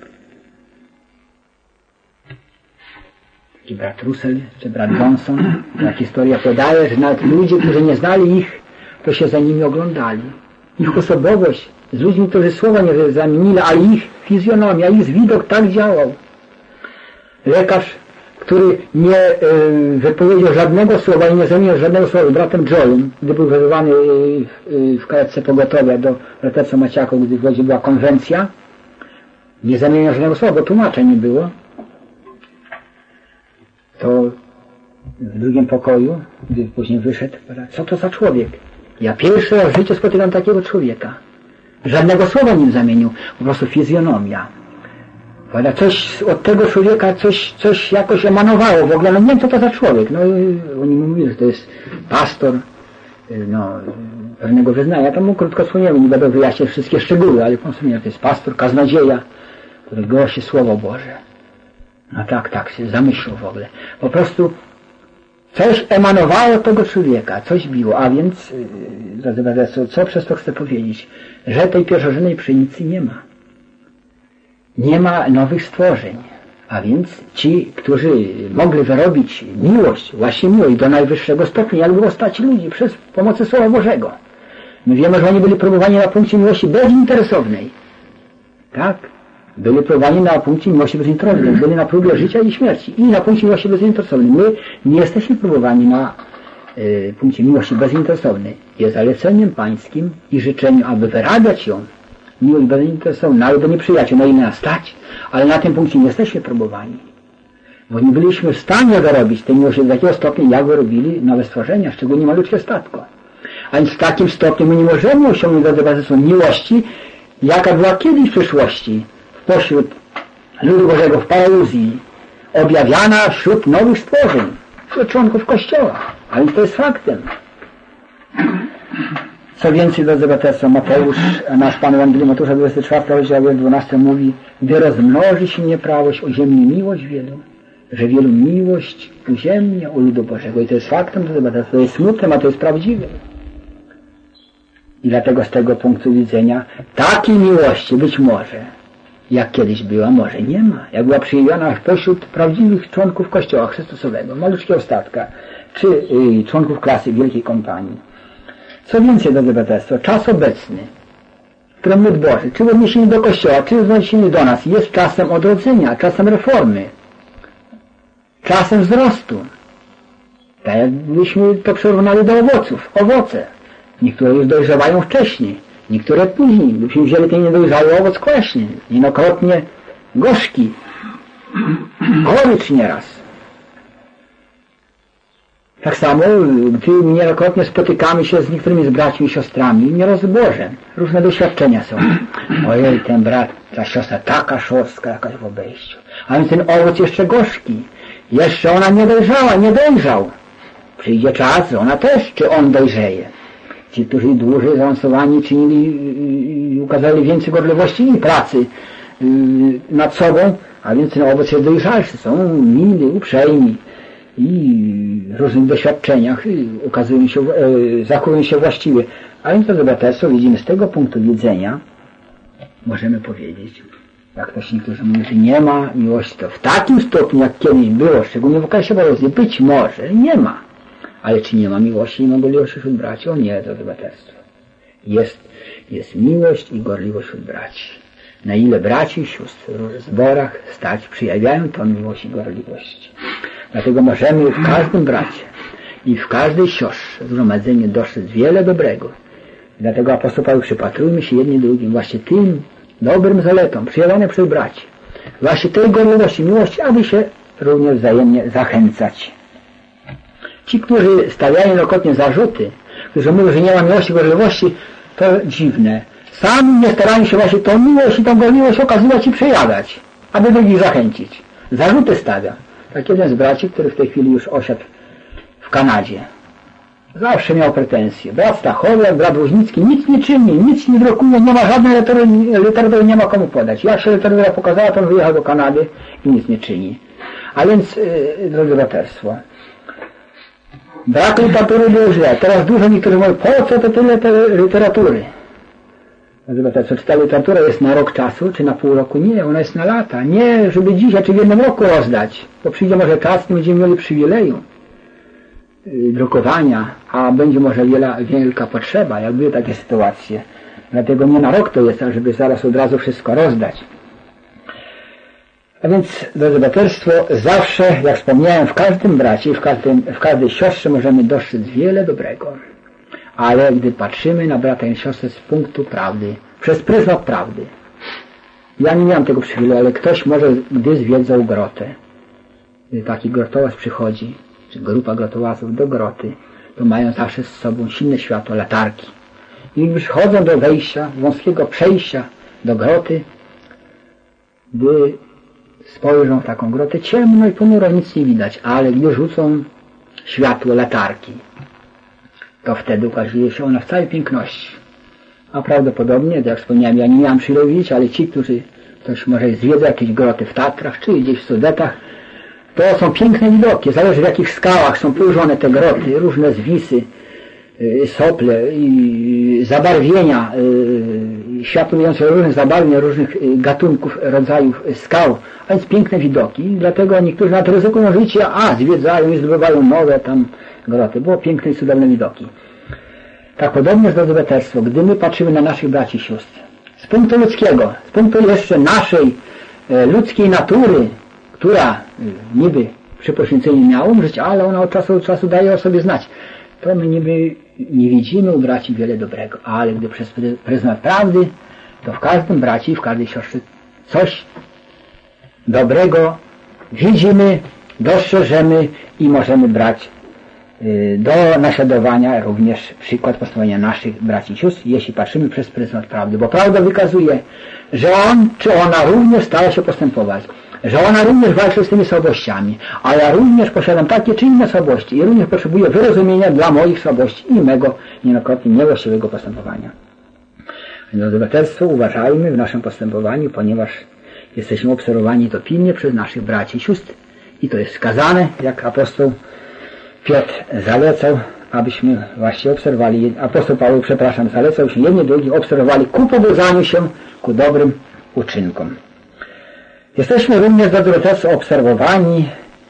Taki brat Russell, czy brat Johnson. Ta historia podaje, że nawet ludzie, którzy nie znali ich, to się za nimi oglądali. Ich osobowość z ludźmi, którzy słowa nie zamienili, ale ich fizjonomia, ich widok tak działał. Lekarz, który nie wypowiedział żadnego słowa i nie zamienił żadnego słowa z bratem Joelem, gdy był wezwany w karetce pogotowia do braterstwa Maciaków, gdy w Łodzi była konwencja, nie zamieniał żadnego słowa, bo tłumacza nie było. To w drugim pokoju, gdy później wyszedł, co to za człowiek? Ja pierwszy raz w życiu spotykam takiego człowieka. Żadnego słowa nie zamienił, po prostu fizjonomia. Ale coś od tego człowieka, coś jakoś emanowało w ogóle, no nie wiem co to za człowiek. No oni mówili, że to jest pastor, pewnego wyznania. To mu krótko wspomniałem, nie będę wyjaśniać wszystkie szczegóły, ale wspomniałem, że to jest pastor, kaznodzieja, który głosi Słowo Boże. No tak się zamyślił w ogóle. Po prostu coś emanowało od tego człowieka, coś biło, a więc, co przez to chcę powiedzieć? Że tej pierwszorzędnej pszenicy nie ma. Nie ma nowych stworzeń, a więc ci, którzy mogli wyrobić miłość, właśnie miłość do najwyższego stopnia, jak było stać ludzi przez pomocą Słowa Bożego. My wiemy, że oni byli próbowani na punkcie miłości bezinteresownej. Tak? Byli próbowani na punkcie miłości bezinteresownej. Byli na próbie życia i śmierci. I na punkcie miłości bezinteresownej. My nie jesteśmy próbowani na punkcie miłości bezinteresownej. Jest zaleceniem pańskim i życzeniem, aby wyrabiać ją. Miłość bezinteresowna, nawet do nieprzyjaciół, na ile nas stać, ale na tym punkcie nie jesteśmy próbowani. Bo nie byliśmy w stanie wyrobić tej miłości do takiego stopnia, jak wyrobili nowe stworzenia, szczególnie malutkie statko. A więc w takim stopniu my nie możemy osiągnąć do zobaczenia miłości, jaka była kiedyś w przyszłości, pośród ludu Bożego w paraluzji, objawiana wśród nowych stworzeń, wśród członków Kościoła. A więc to jest faktem. Co więcej, drodzy braterstwo, Mateusz, nasz Pan Ewangelii Mateusza 24, rozdział 12 mówi: gdy rozmnoży się nieprawość, uziemni miłość wielu, że wielu miłość uziemnia u ludu Bożego. I to jest faktem, drodzy braterstwo, to jest smutne, a to jest prawdziwe. I dlatego z tego punktu widzenia takiej miłości być może, jak kiedyś była, może nie ma. Jak była przyjęta pośród prawdziwych członków Kościoła Chrystusowego, malutkiego statka, czy członków klasy Wielkiej Kompanii. Co więcej, drodzy braterstwo, czas obecny, którym lud Boży, czy w odniesieniu do Kościoła, czy w odniesieniu do nas, jest czasem odrodzenia, czasem reformy, czasem wzrostu. Tak jakbyśmy to przyrównali do owoców. Owoce. Niektóre już dojrzewają wcześniej, niektóre później. Gdybyśmy wzięli ten niedojrzały owoc kwaśny, niejednokrotnie gorzki, gorycz nieraz. Tak samo, gdy niejednokrotnie spotykamy się z niektórymi z braćmi i siostrami, nieraz Boże, różne doświadczenia są. Ojej, ten brat, ta siostra taka szorstka jakaś w obejściu. A więc ten owoc jeszcze gorzki. Jeszcze ona nie dojrzała, nie dojrzał. Przyjdzie czas, że ona też, czy on dojrzeje. Ci, którzy dłużej zaawansowani czynili i ukazali więcej gorliwości i pracy nad sobą, a więc ten owoc jest dojrzalszy, są mili, uprzejmi i w różnych doświadczeniach ukazują się, zachowują się właściwie. A więc to braterstwo widzimy z tego punktu widzenia, możemy powiedzieć, jak ktoś niektórzy mówią, że nie ma miłości, to w takim stopniu, jak kiedyś było, szczególnie w okresie paraluzji, być może nie ma. Ale czy nie ma miłości i mogliwości wśród braci? O nie, to braterstwo. Jest. jest miłość i gorliwość wśród braci. Na ile braci i sióstr w zborach stać przyjawiają tą miłość i gorliwość. Dlatego możemy w każdym bracie i w każdej siostrze zgromadzeniu dostrzec wiele dobrego. Dlatego apostoł Paweł: przypatrujmy się jedni drugim właśnie tym dobrym zaletom przyjawiane przez braci. Właśnie tej gorliwości, miłości, aby się również wzajemnie zachęcać. Ci, którzy stawiają wielokrotnie zarzuty, którzy mówią, że nie ma miłości i gorliwości, to dziwne. Sami nie starają się właśnie tą miłość i tą gorliwość okazywać i przejawiać, aby drugich zachęcić. Zarzuty stawia. Tak jeden z braci, który w tej chwili już osiadł w Kanadzie. Zawsze miał pretensje. Brat Stachowiak, brat Woźnicki nic nie czyni, nic nie drukuje, nie ma żadnej literatury, nie ma komu podać. Jak się literatura pokazała, to on wyjechał do Kanady i nic nie czyni. A więc, drodzy braterstwo, brak literatury było źle. Teraz dużo niektórzy mówią, po co to tyle literatury? Drodzy braterstwo, czy ta literatura jest na rok czasu, czy na pół roku? Nie, ona jest na lata. Nie, żeby dzisiaj, czy w jednym roku rozdać. Bo przyjdzie może czas, nie będziemy mieli przywileju drukowania, a będzie może wielka potrzeba, jak były takie sytuacje. Dlatego nie na rok to jest, żeby zaraz od razu wszystko rozdać. A więc, drodzy braterstwo, zawsze, jak wspomniałem, w każdym bracie, w każdej siostrze możemy dostrzec wiele dobrego. Ale gdy patrzymy na brata i siostrę z punktu prawdy, przez pryzmat prawdy. Ja nie miałem tego przywileju, ale ktoś może, gdy zwiedzał grotę, gdy taki grotołaz przychodzi, czy grupa grotołazów do groty, to mają zawsze z sobą silne światło, latarki. I już chodzą do wejścia, wąskiego przejścia do groty, gdy spojrzą w taką grotę, ciemno i ponuro, nic nie widać, ale gdy rzucą światło, latarki, to wtedy ukazuje się ona w całej piękności. A prawdopodobnie, jak wspomniałem, ja nie miałem przywileju widzieć, ale ci, którzy ktoś może zwiedza jakieś groty w Tatrach, czy gdzieś w Sudetach, to są piękne widoki, zależy w jakich skałach są położone te groty, różne zwisy, sople i zabarwienia, światło dające różnych zabarwień, różnych gatunków, rodzajów skał, a więc piękne widoki. Dlatego niektórzy na to ryzykują życie, zwiedzają i zdobywają nowe tam groty. Było piękne i cudowne widoki. Tak podobnie, drodzy braterstwo, gdy my patrzymy na naszych braci i sióstr, z punktu ludzkiego, z punktu jeszcze naszej ludzkiej natury, która niby przy poświęceniu miała umrzeć, ale ona od czasu do czasu daje o sobie znać, to my niby nie widzimy u braci wiele dobrego, ale gdy przez pryzmat prawdy, to w każdym braci i w każdej siostrze coś dobrego widzimy, dostrzeżemy i możemy brać do naśladowania również przykład postępowania naszych braci i sióstr, jeśli patrzymy przez pryzmat prawdy, bo prawda wykazuje, że on czy ona również stara się postępować, że ona również walczy z tymi słabościami, a ja również posiadam takie czy inne słabości i również potrzebuję wyrozumienia dla moich słabości i mego niejednokrotnie niewłaściwego postępowania. Drodzy braterstwo, uważajmy w naszym postępowaniu, ponieważ jesteśmy obserwowani to pilnie przez naszych braci i sióstr i to jest wskazane, jak apostoł Piotr zalecał, abyśmy właśnie obserwowali, apostoł Paweł, zalecał się jedni drugich, obserwowali ku pobudzaniu się ku dobrym uczynkom. Jesteśmy również, drodzy braterstwo, obserwowani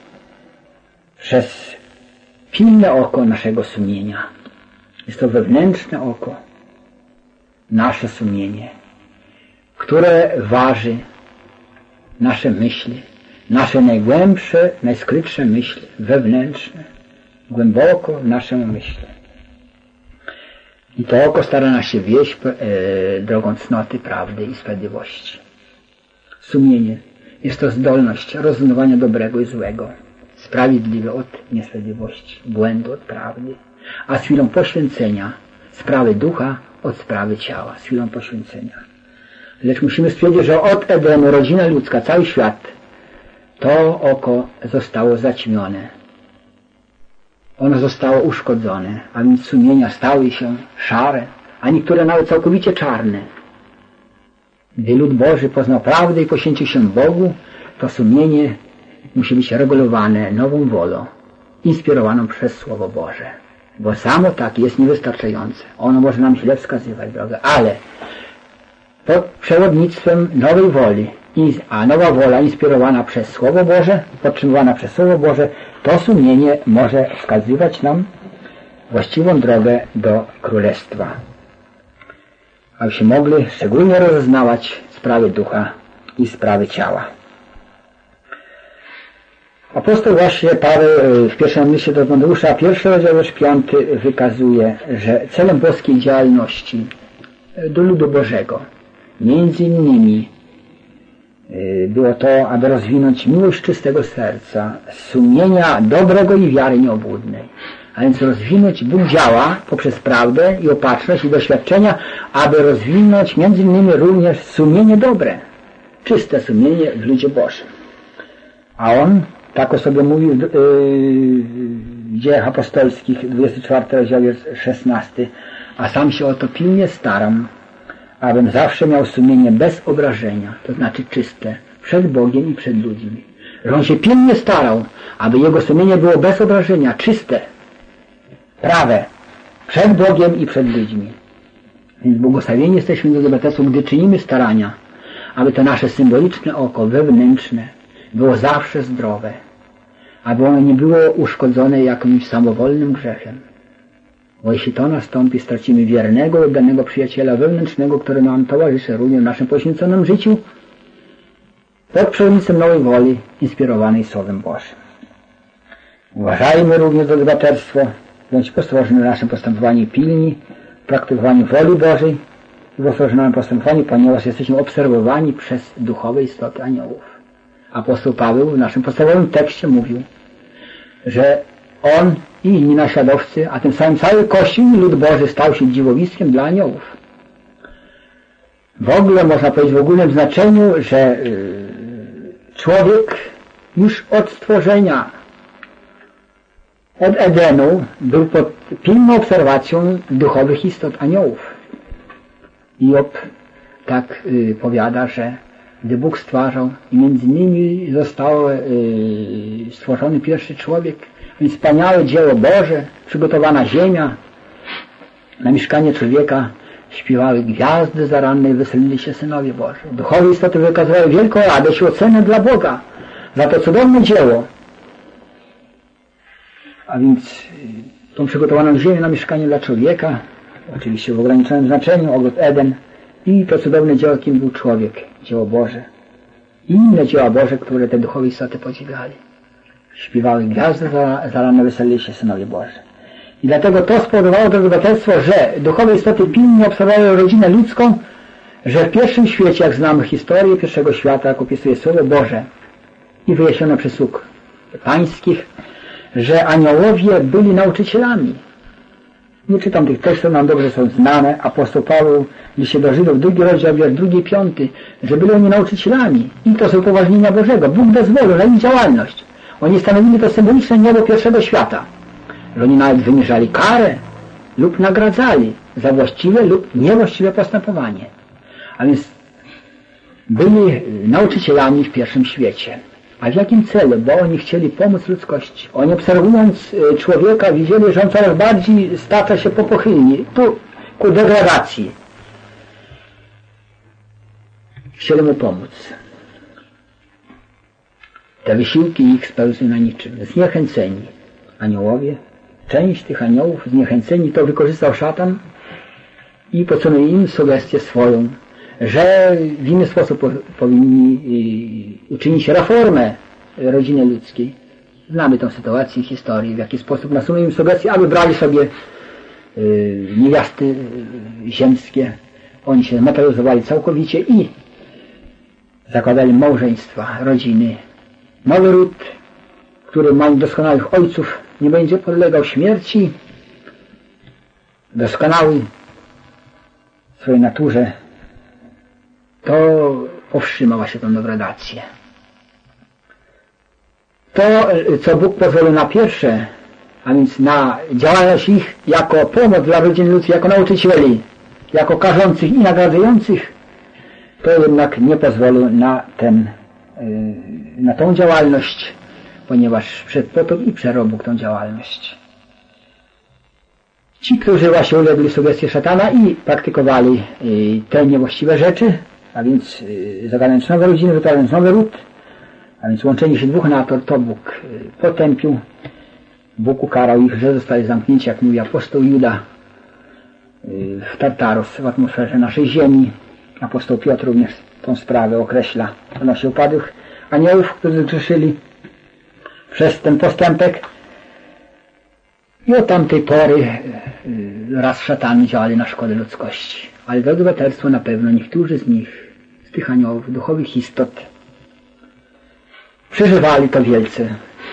przez pilne oko naszego sumienia. Jest to wewnętrzne oko, nasze sumienie, które waży nasze myśli, nasze najgłębsze, najskrytsze myśli, wewnętrzne, głęboko w naszym myśle. I to oko stara nas się wieść drogą cnoty, prawdy i sprawiedliwości. Sumienie jest to zdolność rozpoznawania dobrego i złego, sprawiedliwe od niesprawiedliwości, błędu od prawdy, a z chwilą poświęcenia sprawy ducha od sprawy ciała, z chwilą poświęcenia. Lecz musimy stwierdzić, że od Edenu rodzina ludzka, cały świat, to oko zostało zaćmione. Ono zostało uszkodzone, a więc sumienia stały się szare, a niektóre nawet całkowicie czarne. Gdy lud Boży poznał prawdę i poświęcił się Bogu, to sumienie musi być regulowane nową wolą, inspirowaną przez Słowo Boże. Bo samo tak jest niewystarczające. Ono może nam źle wskazywać drogę, ale pod przewodnictwem nowej woli, a nowa wola inspirowana przez Słowo Boże, podtrzymywana przez Słowo Boże, to sumienie może wskazywać nam właściwą drogę do Królestwa. abyśmy mogli szczególnie rozeznawać sprawy ducha i sprawy ciała. Apostoł właśnie Paweł w pierwszym liście do Tymoteusza, 1 rozdział, wiersz 5 wykazuje, że celem boskiej działalności do ludu Bożego między innymi było to, aby rozwinąć miłość czystego serca, sumienia dobrego i wiary nieobłudnej. A więc rozwinąć, Bóg działa poprzez prawdę i opatrzność i doświadczenia, aby rozwinąć między innymi również sumienie dobre, czyste sumienie w ludzie Bożym. A On tak o sobie mówił w Dziejach Apostolskich, 24 rozdział, 16. A sam się o to pilnie staram, abym zawsze miał sumienie bez obrażenia, to znaczy czyste, przed Bogiem i przed ludźmi. Że on się pilnie starał, aby jego sumienie było bez obrażenia, czyste, prawe, przed Bogiem i przed ludźmi. Więc błogosławieni jesteśmy do zobaczeństwa, gdy czynimy starania, aby to nasze symboliczne oko wewnętrzne było zawsze zdrowe, aby ono nie było uszkodzone jakimś samowolnym grzechem. Bo jeśli to nastąpi, stracimy wiernego, oddanego przyjaciela wewnętrznego, który nam towarzyszy również w naszym poświęconym życiu, pod przewodnictwem nowej woli, inspirowanej Słowem Bożym. Uważajmy również za bohaterstwo, bądź ostrożni w naszym postępowaniu, pilni w praktykowaniu woli Bożej i w ostrożnym postępowaniu, ponieważ jesteśmy obserwowani przez duchowe istoty aniołów. Apostoł Paweł w naszym podstawowym tekście mówił, że on i inni naśladowcy, a tym samym cały Kościół i lud Boży stał się dziwowiskiem dla aniołów. W ogóle można powiedzieć w ogólnym znaczeniu, że człowiek już od stworzenia, od Edenu był pod pilną obserwacją duchowych istot aniołów. Job tak powiada, że gdy Bóg stwarzał i między nimi został stworzony pierwszy człowiek, więc wspaniałe dzieło Boże, przygotowana ziemia, na mieszkanie człowieka śpiewały gwiazdy zaranne i weselili się synowie Boży. Duchowe istoty wykazywały wielką radość i ocenę dla Boga za to cudowne dzieło. A więc tą przygotowaną ziemię na mieszkanie dla człowieka, oczywiście w ograniczonym znaczeniu, ogród Eden, i to cudowne dzieło, kim był człowiek, dzieło Boże. I inne dzieła Boże, które te duchowe istoty podziwiali. Śpiewały gwiazdy zaranne, weselili się synowie Boży. I dlatego to spowodowało to bohaterstwo, że duchowe istoty pilnie obserwowały rodzinę ludzką, że w pierwszym świecie, jak znamy historię pierwszego świata, jak opisuje Słowo Boże i wyjaśniono przez sług pańskich, że aniołowie byli nauczycielami. Nie czytam tych tekstów, nam dobrze są znane. Apostoł Paweł w liście do Żydów, 2 rozdział, 2 i 5, że byli oni nauczycielami i to z upoważnienia Bożego. Bóg dozwolił na ich działalność. Oni stanowili to symboliczne niebo pierwszego świata. Że oni nawet wymierzali karę lub nagradzali za właściwe lub niewłaściwe postępowanie. A więc byli nauczycielami w pierwszym świecie. A w jakim celu? Bo oni chcieli pomóc ludzkości. Oni obserwując człowieka widzieli, że on coraz bardziej stacza się po pochylni, ku degradacji. Chcieli mu pomóc. Te wysiłki ich spełzły na niczym. Zniechęceni aniołowie, część tych aniołów zniechęceni to wykorzystał szatan i podsunął im sugestię swoją, że w inny sposób powinni uczynić reformę rodziny ludzkiej. Znamy tę sytuację, historię, w jaki sposób nasunął im sugestię, aby brali sobie niewiasty ziemskie. Oni się zmaterializowali całkowicie i zakładali małżeństwa, rodziny. Nowy ród, który ma doskonałych ojców, nie będzie podlegał śmierci. Doskonały w swojej naturze, to powstrzymała się tą degradację. To, co Bóg pozwolił na pierwsze, a więc na działalność ich jako pomoc dla rodzin ludzkich, jako nauczycieli, jako karzących i nagradzających, to jednak nie pozwolił na tą działalność, ponieważ przedpoczął i przerwał Bóg tą działalność. Ci, którzy właśnie ulegli sugestii szatana i praktykowali te niewłaściwe rzeczy, a więc zakładając nowe rodziny, wyprawiając nowy ród, a więc łączenie się dwóch natur, to Bóg potępił. Bóg ukarał ich, że zostali zamknięci, jak mówi apostoł Juda, w Tartarus, w atmosferze naszej ziemi. Apostoł Piotr również tą sprawę określa w odnośnie upadłych aniołów, którzy grzeszyli przez ten postępek. I od tamtej pory raz szatany działali na szkodę ludzkości. Ale drogie braterstwo, na pewno niektórzy z nich, z tych aniołów, duchowych istot, przeżywali to wielce.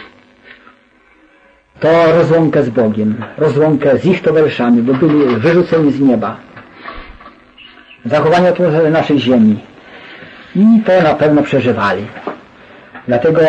To rozłąkę z Bogiem, rozłąkę z ich towarzyszami, bo byli wyrzuceni z nieba. Zachowanie atmosfery naszej ziemi. I to na pewno przeżywali. Dlatego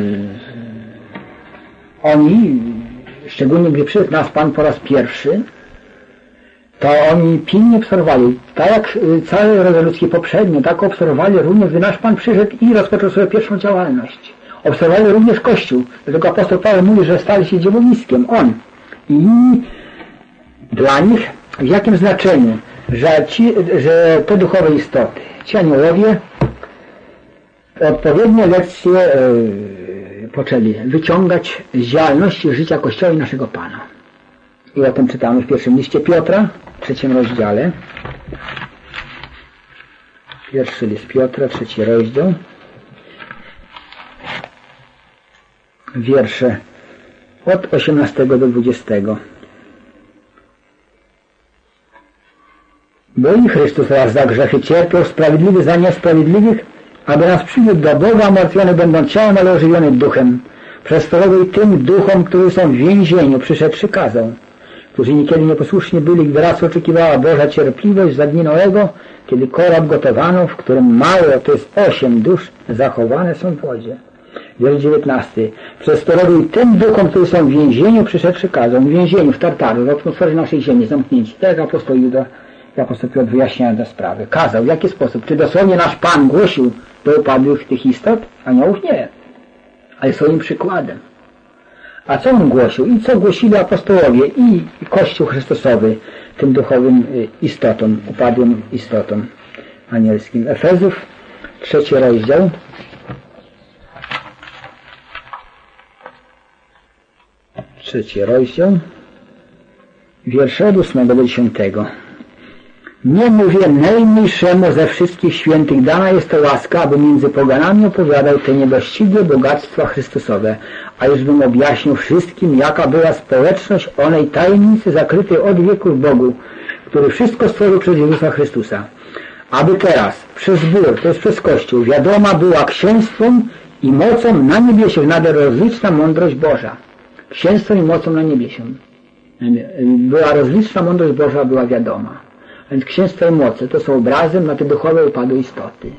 oni, szczególnie gdy przyszedł nas Pan po raz pierwszy, to oni pilnie obserwowali, tak jak cały rodzaj ludzki poprzednio, tak obserwowali również, gdy nasz Pan przyszedł i rozpoczął swoją pierwszą działalność. Obserwowali również Kościół. Dlatego apostoł Paweł mówi, że stali się dziełowiskiem. On. I dla nich w jakim znaczeniu? Że te duchowe istoty, ci aniołowie, odpowiednie lekcje poczęli wyciągać z działalności życia Kościoła i naszego Pana. I o tym czytamy w pierwszym liście Piotra, w 3 rozdziale. Pierwszy list Piotra, 3 rozdział. Wiersze od 18 do 20. Bo i Chrystus raz za grzechy cierpiał, sprawiedliwy za niesprawiedliwych, aby nas przywiódł do Boga, martwiony będąc ciałem, ale ożywiony duchem. Przez to i tym duchom, którzy są w więzieniu, przyszedłszy kazał, którzy niekiedy nieposłuszni byli, gdy raz oczekiwała Boża cierpliwość za dni Noego, kiedy korab gotowano, w którym mało, to jest 8 dusz, zachowane są w wodzie. Wiersz 19. Przez to i tym duchom, którzy są w więzieniu, przyszedłszy kazał, w więzieniu, w Tartaru, w atmosferze naszej ziemi, zamknięci. Tak jak apostoł Juda i apostoł Piotr wyjaśniają tę sprawę. Kazał, w jaki sposób? Czy dosłownie nasz Pan głosił do upadłych tych istot? Aniołów nie. Ale swoim przykładem. A co on głosił? I co głosili apostołowie i Kościół Chrystusowy tym duchowym istotom, upadłym istotom anielskim? Efezów, 3 rozdział. Trzeci rozdział, wiersze od 8 do 10. Nie mówię najmniejszemu ze wszystkich świętych, dana jest to łaska, aby między poganami opowiadał te niedościgłe bogactwa Chrystusowe, a już bym objaśnił wszystkim, jaka była społeczność onej tajemnicy zakrytej od wieków w Bogu, który wszystko stworzył przez Jezusa Chrystusa. Aby teraz przez zbór, to jest przez Kościół, wiadoma była księstwom i mocą na niebie nader rozliczna mądrość Boża. Księstwem i mocą na niebie była rozliczna mądrość Boża, była wiadoma. A więc księstwo i moce to są obrazem na te duchowe upadłe istoty.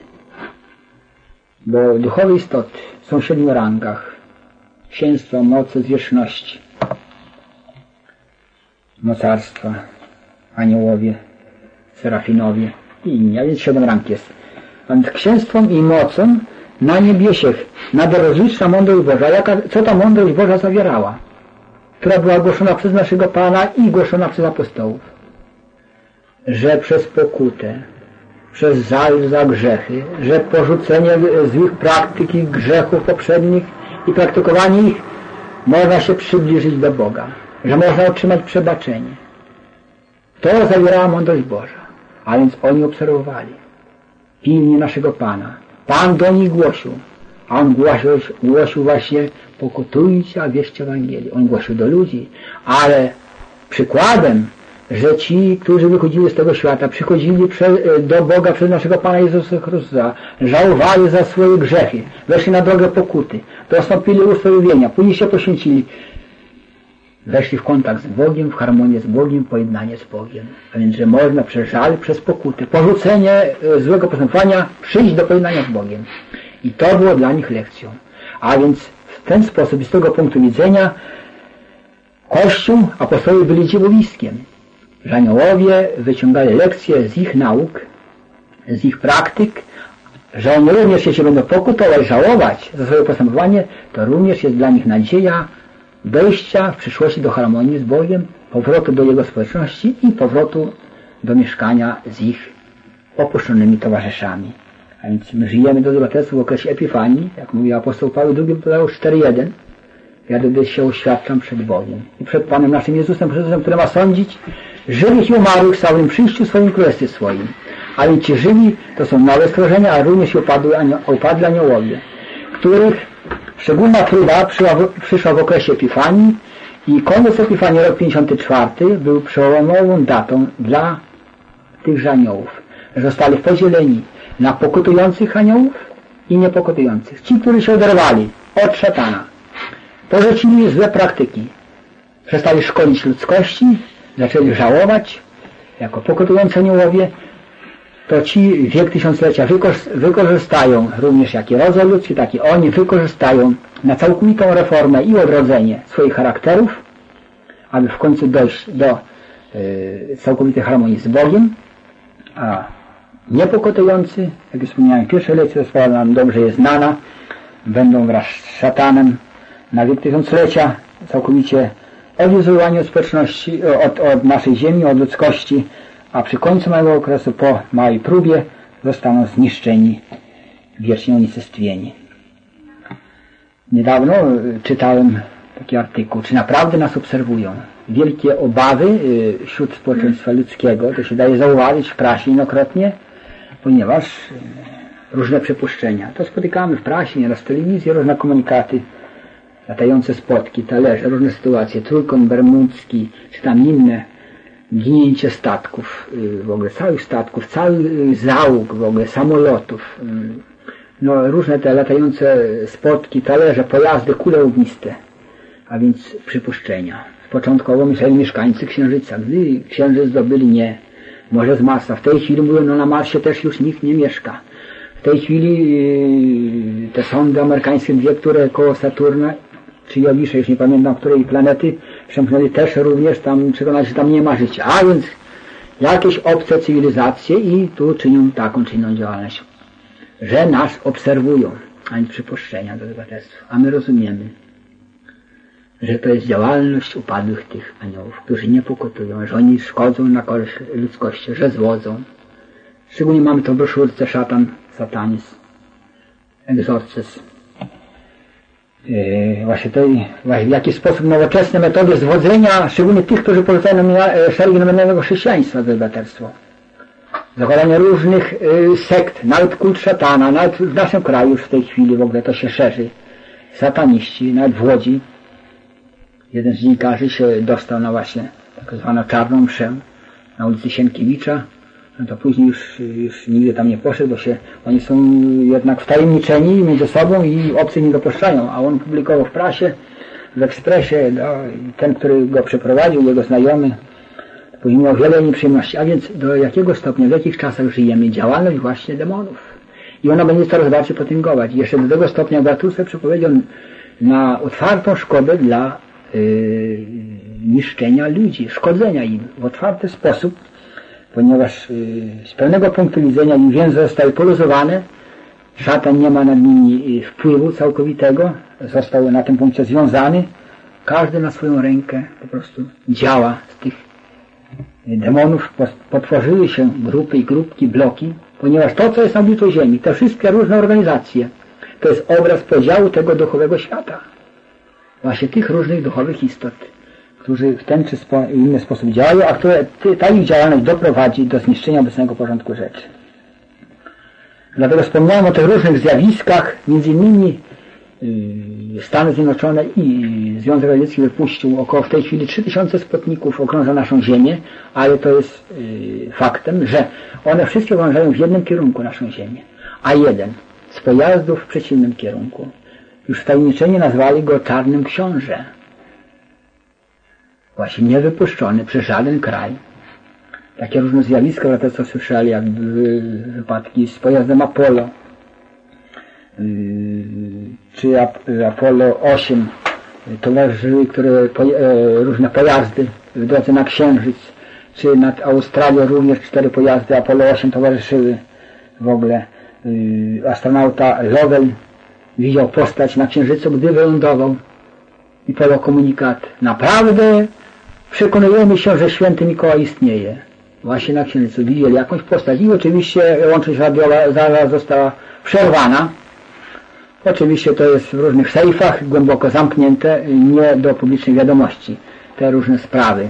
Bo duchowe istoty są w 7 rangach. Księstwo, moce, zwierzchności, mocarstwa, aniołowie, serafinowie i inni. A więc 7 rang jest. A więc księstwom i mocą na niebiesiech, nader rozliczna mądrość Boża. Co ta mądrość Boża zawierała? Która była głoszona przez naszego Pana i głoszona przez apostołów. Że przez pokutę, przez zarzut za grzechy, że porzucenie złych praktyk i grzechów poprzednich i praktykowanie ich można się przybliżyć do Boga. Że można otrzymać przebaczenie. To zawierała mądrość Boża. A więc oni obserwowali pilnie naszego Pana. Pan do nich głosił, a on głosił właśnie pokutujcie, a wierzcie Ewangelii. On głosił do ludzi, ale przykładem, że ci, którzy wychodzili z tego świata, przychodzili do Boga przez naszego Pana Jezusa Chrystusa, żałowali za swoje grzechy, weszli na drogę pokuty, dostąpili usprawiedliwienia, później się poświęcili, weszli w kontakt z Bogiem, w harmonię z Bogiem, pojednanie z Bogiem. A więc, że można przez żal, przez pokutę, porzucenie złego postępowania przyjść do pojednania z Bogiem. I to było dla nich lekcją. A więc w ten sposób, z tego punktu widzenia, Kościół, apostołowie byli dziełowiskiem. Że aniołowie wyciągali lekcje z ich nauk, z ich praktyk, że oni również, jeśli będą pokutować, żałować za swoje postępowanie, to również jest dla nich nadzieja dojścia w przyszłości do harmonii z Bogiem, powrotu do Jego społeczności i powrotu do mieszkania z ich opuszczonymi towarzyszami. A więc my żyjemy do braterstwa w okresie Epifanii, jak mówi apostoł Paweł II, podał 4:1. Ja gdy się oświadczam przed Bogiem i przed Panem naszym Jezusem Chrystusem, który ma sądzić żywych i umarłych w całym przyjściu swoim królestwie swoim. A więc ci żywi to są nowe stworzenia, a również upadli aniołowie, których szczególna próba przyszła w okresie Epifanii i koniec Epifanii, rok 54, był przełomową datą dla tychże aniołów. Zostali podzieleni na pokutujących aniołów i niepokutujących. Ci, którzy się oderwali od szatana, porzucili złe praktyki, przestali szkolić ludzkości, zaczęli żałować jako pokutujący aniołowie, to ci wiek tysiąclecia wykorzystają również jak i rodzaj ludzki, tak i oni wykorzystają na całkowitą reformę i odrodzenie swoich charakterów, aby w końcu dojść do całkowitej harmonii z Bogiem. A niepokotujący, jak już wspomniałem w pierwszej lekcji, to sprawa nam dobrze jest znana, będą wraz z szatanem na wiek tysiąclecia całkowicie odizolowani od społeczności, od naszej ziemi, od ludzkości, a przy końcu małego okresu, po małej próbie, zostaną zniszczeni, wiecznie unicestwieni. Niedawno czytałem taki artykuł, czy naprawdę nas obserwują. Wielkie obawy wśród społeczeństwa ludzkiego, to się daje zauważyć w prasie niejednokrotnie, ponieważ różne przypuszczenia. To spotykamy w prasie, nieraz w telewizji, różne komunikaty, latające spotki, talerze, różne sytuacje, trójkąt bermudzki, czy tam inne, ginięcie statków, w ogóle całych statków, cały załóg w ogóle, samolotów, no różne te latające spotki, talerze, pojazdy, kule ogniste, a więc przypuszczenia. Początkowo myśleli mieszkańcy Księżyca, gdy Księżyc zdobyli, nie, może z Marsa. W tej chwili mówią, no na Marsie też już nikt nie mieszka. W tej chwili te sondy amerykańskie dwie, które koło Saturna, czy Jowisza, już nie pamiętam, której planety, przemknęli też również tam, przekonali, że tam nie ma życia. A więc jakieś obce cywilizacje i tu czynią taką czy inną działalność, że nas obserwują, a nie przypuszczenia do obywatelstwa. A my rozumiemy, że to jest działalność upadłych tych aniołów, którzy nie pokutują, że oni szkodzą na korzyść ludzkości, że złodzą. Szczególnie mamy to w broszurce Szatan, Satanizm, Egzorcyzm. Właśnie w jaki sposób nowoczesne metody zwodzenia, szczególnie tych, którzy porzucają szeregi nominalnego chrześcijaństwa, to jest braterstwo. Zakładanie różnych sekt, nawet kult szatana, nawet w naszym kraju już w tej chwili w ogóle to się szerzy. Sataniści, nawet w Łodzi. Jeden z dziennikarzy się dostał na właśnie tak zwaną czarną mszę na ulicy Sienkiewicza. No to później już nigdy tam nie poszedł, bo oni są jednak wtajemniczeni między sobą i obcy nie dopuszczają, a on publikował w prasie, w Ekspresie, no, ten, który go przeprowadził, jego znajomy, później miał wiele nieprzyjemności. A więc do jakiego stopnia, w jakich czasach żyjemy? Działalność właśnie demonów. I ona będzie coraz bardziej potęgować. I jeszcze do tego stopnia Bratusek przepowiedział na otwartą szkodę dla niszczenia ludzi, szkodzenia im w otwarty sposób, ponieważ z pewnego punktu widzenia im więzy zostały poluzowane, szatan nie ma nad nimi wpływu całkowitego, został na tym punkcie związany, każdy na swoją rękę po prostu działa z tych demonów, potworzyły się grupy i grupki, bloki, ponieważ to, co jest na obliczu ziemi, te wszystkie różne organizacje, to jest obraz podziału tego duchowego świata. Właśnie tych różnych duchowych istot, którzy w ten czy inny sposób działają, a które ta ich działalność doprowadzi do zniszczenia obecnego porządku rzeczy. Dlatego wspomniałem o tych różnych zjawiskach, między innymi Stany Zjednoczone i Związek Radziecki wypuścił około w tej chwili 3000 sputników, okrąża naszą Ziemię, ale to jest faktem, że one wszystkie okrążają w jednym kierunku naszą Ziemię, a jeden z pojazdów w przeciwnym kierunku. Już wtajemniczeni nazwali go Czarnym Książę. Właśnie niewypuszczony przez żaden kraj. Takie różne zjawiska, które co słyszeli, jak wypadki z pojazdem Apollo, czy Apollo 8 towarzyszyły, różne pojazdy w drodze na Księżyc, czy nad Australią również 4 pojazdy Apollo 8 towarzyszyły w ogóle. Astronauta Lovell widział postać na Księżycu, gdy wylądował i podał komunikat. Naprawdę przekonujemy się, że święty Mikołaj istnieje. Właśnie na Księżycu widzieli jakąś postać i oczywiście łączność radiowa zaraz została przerwana. Oczywiście to jest w różnych sejfach, głęboko zamknięte, nie do publicznej wiadomości, te różne sprawy.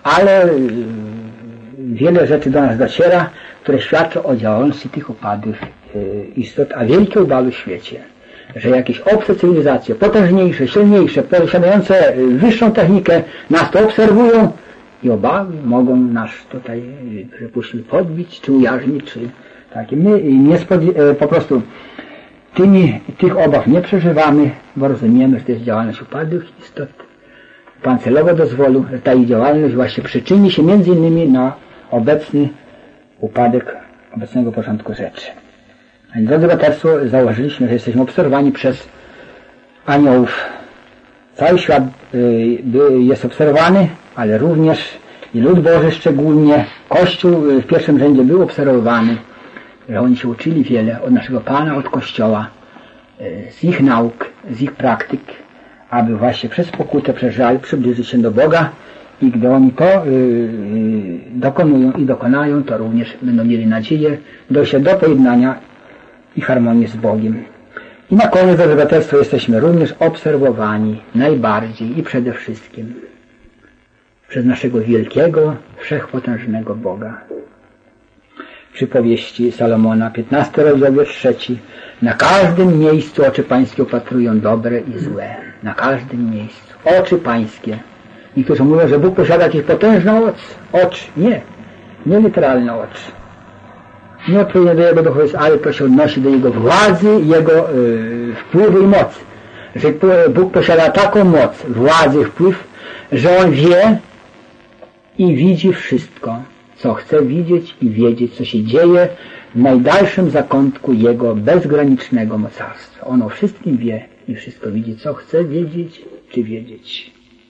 ale wiele rzeczy do nas dociera, które świadczą o działalności tych upadłych istot, a wielkie ubały w świecie. Że jakieś obce cywilizacje, potężniejsze, silniejsze, posiadające wyższą technikę nas to obserwują i obawy mogą nas tutaj, przypuśćmy, podbić, czy ujarzmić, czy takie. My po prostu tych obaw nie przeżywamy, bo rozumiemy, że to jest działalność upadłych istot. Pan celowo dozwolił, że ta ich działalność właśnie przyczyni się między innymi na obecny upadek obecnego porządku rzeczy. Drodzy braterstwo, założyliśmy, że jesteśmy obserwowani przez aniołów. Cały świat jest obserwowany, ale również i lud Boży szczególnie, Kościół w pierwszym rzędzie był obserwowany, że oni się uczyli wiele od naszego Pana, od Kościoła, z ich nauk, z ich praktyk, aby właśnie przez pokutę, przez żal przybliżyć się do Boga i gdy oni to dokonują i dokonają, to również będą mieli nadzieję dojść do pojednania i harmonii z Bogiem. I na koniec, drodzy braterstwo, jesteśmy również obserwowani najbardziej i przede wszystkim przez naszego wielkiego, wszechpotężnego Boga. Przypowieści Salomona, 15 rozdział, wiersz 3. Na każdym miejscu oczy pańskie opatrują dobre i złe. Na każdym miejscu. Oczy pańskie. Niektórzy mówią, że Bóg posiada jakieś potężne oczy. Nie literalne oczy. Nie odpowiednio do Jego duchowości, ale to się odnosi do Jego władzy, Jego wpływu i mocy. Że Bóg posiada taką moc, władzę i wpływ, że On wie i widzi wszystko, co chce widzieć i wiedzieć, co się dzieje w najdalszym zakątku Jego bezgranicznego mocarstwa. On o wszystkim wie i wszystko widzi, co chce wiedzieć czy wiedzieć.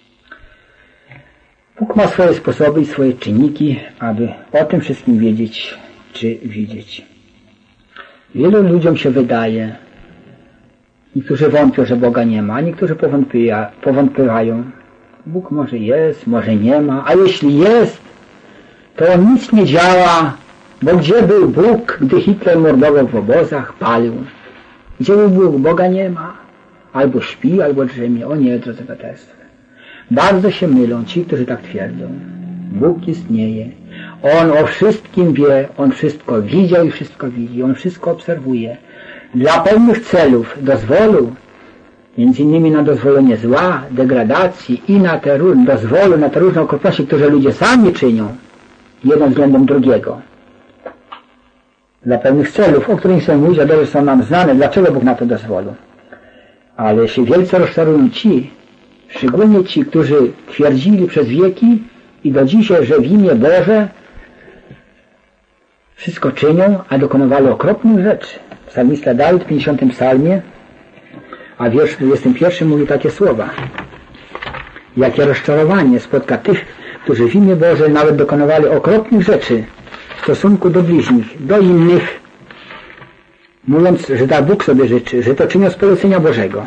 Bóg ma swoje sposoby i swoje czynniki, aby o tym wszystkim wiedzieć czy widzieć. Wielu ludziom się wydaje, niektórzy wątpią, że Boga nie ma, a niektórzy powątpiewają. Bóg może jest, może nie ma, a jeśli jest, to On nic nie działa, bo gdzie był Bóg, gdy Hitler mordował w obozach, palił? Gdzie był Bóg? Boga nie ma. Albo śpi, albo drzemie. O nie, drodzy braterstwo. Bardzo się mylą ci, którzy tak twierdzą. Bóg istnieje. On o wszystkim wie, On wszystko widział i wszystko widzi. On wszystko obserwuje. Dla pewnych celów dozwolił, między innymi na dozwolenie zła, degradacji i na te różne okropności, które ludzie sami czynią, jeden względem drugiego. Dla pewnych celów, o których chcę mówić, a dobrze są nam znane, dlaczego Bóg na to dozwolił. Ale się wielce rozczarują ci, szczególnie ci, którzy twierdzili przez wieki i do dzisiaj, że w imię Boże wszystko czynią, a dokonywali okropnych rzeczy. Psalmista Dawid w 50. psalmie, a wiersz 21 mówi takie słowa. Jakie rozczarowanie spotka tych, którzy w imię Boże nawet dokonywali okropnych rzeczy w stosunku do bliźnich, do innych, mówiąc, że tak Bóg sobie życzy, że to czynią z polecenia Bożego.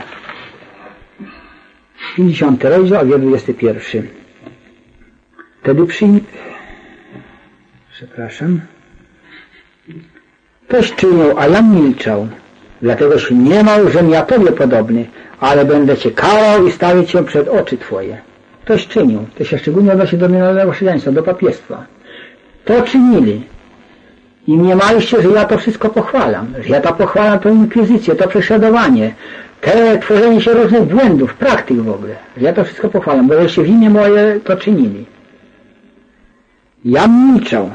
50 rozdział, a wiersz 21. Wtedy Toś czynił, a ja milczał, dlatego się nie mał, żem ja Tobie podobny, ale będę Cię karał i stawię Cię przed oczy Twoje. Toś czynił, to się szczególnie odnosi do minionego chrześcijaństwa, do papiestwa. To czynili i mniemaliście, że ja to wszystko pochwalam, że ja to pochwalam tą inkwizycję, to prześladowanie, te tworzenie się różnych błędów, praktyk w ogóle, że ja to wszystko pochwalam, bo żeście w imię moje to czynili. Ja milczał,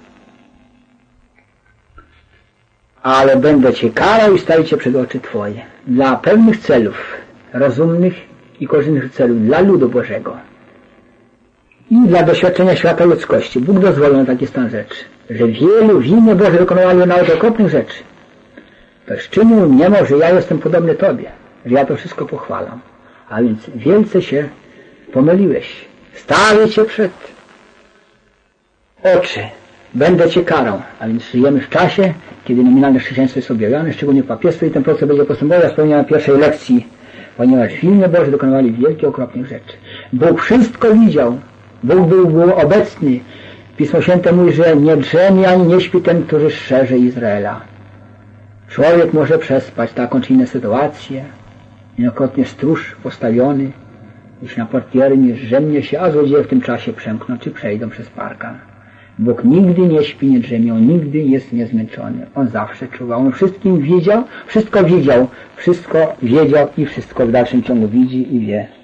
ale będę Cię karał i stawię Cię przed oczy Twoje. Dla pewnych celów, rozumnych i korzystnych celów, dla ludu Bożego i dla doświadczenia świata ludzkości. Bóg dozwolił na taki stan rzeczy, że wielu w imię Boże dokonywali nawet okropnych rzeczy. Toż czynił mniemał, że ja jestem podobny Tobie, że ja to wszystko pochwalam. A więc wielce się pomyliłeś. Stawię Cię przed oczy. Będę Cię karał. A więc żyjemy w czasie, kiedy nominalne chrześcijaństwo jest objawione, szczególnie papiestwo, i ten proces będzie postępował, wspomniałem w pierwszej lekcji, ponieważ w imię Boże dokonywali wielkie, okropnych rzeczy. Bóg wszystko widział. Bóg był obecny. Pismo Święte mówi, że nie drzemie ani nie śpi ten, który strzeże Izraela. Człowiek może przespać taką czy inną sytuację, niejednokrotnie stróż postawiony, Jeśli na portiery nie zrzemnie się, a złodzieje w tym czasie przemkną, czy przejdą przez parkan. Bóg nigdy nie śpi, nie drzemie, On nigdy jest niezmęczony. On zawsze czuwał. On wszystko wiedział i wszystko w dalszym ciągu widzi i wie.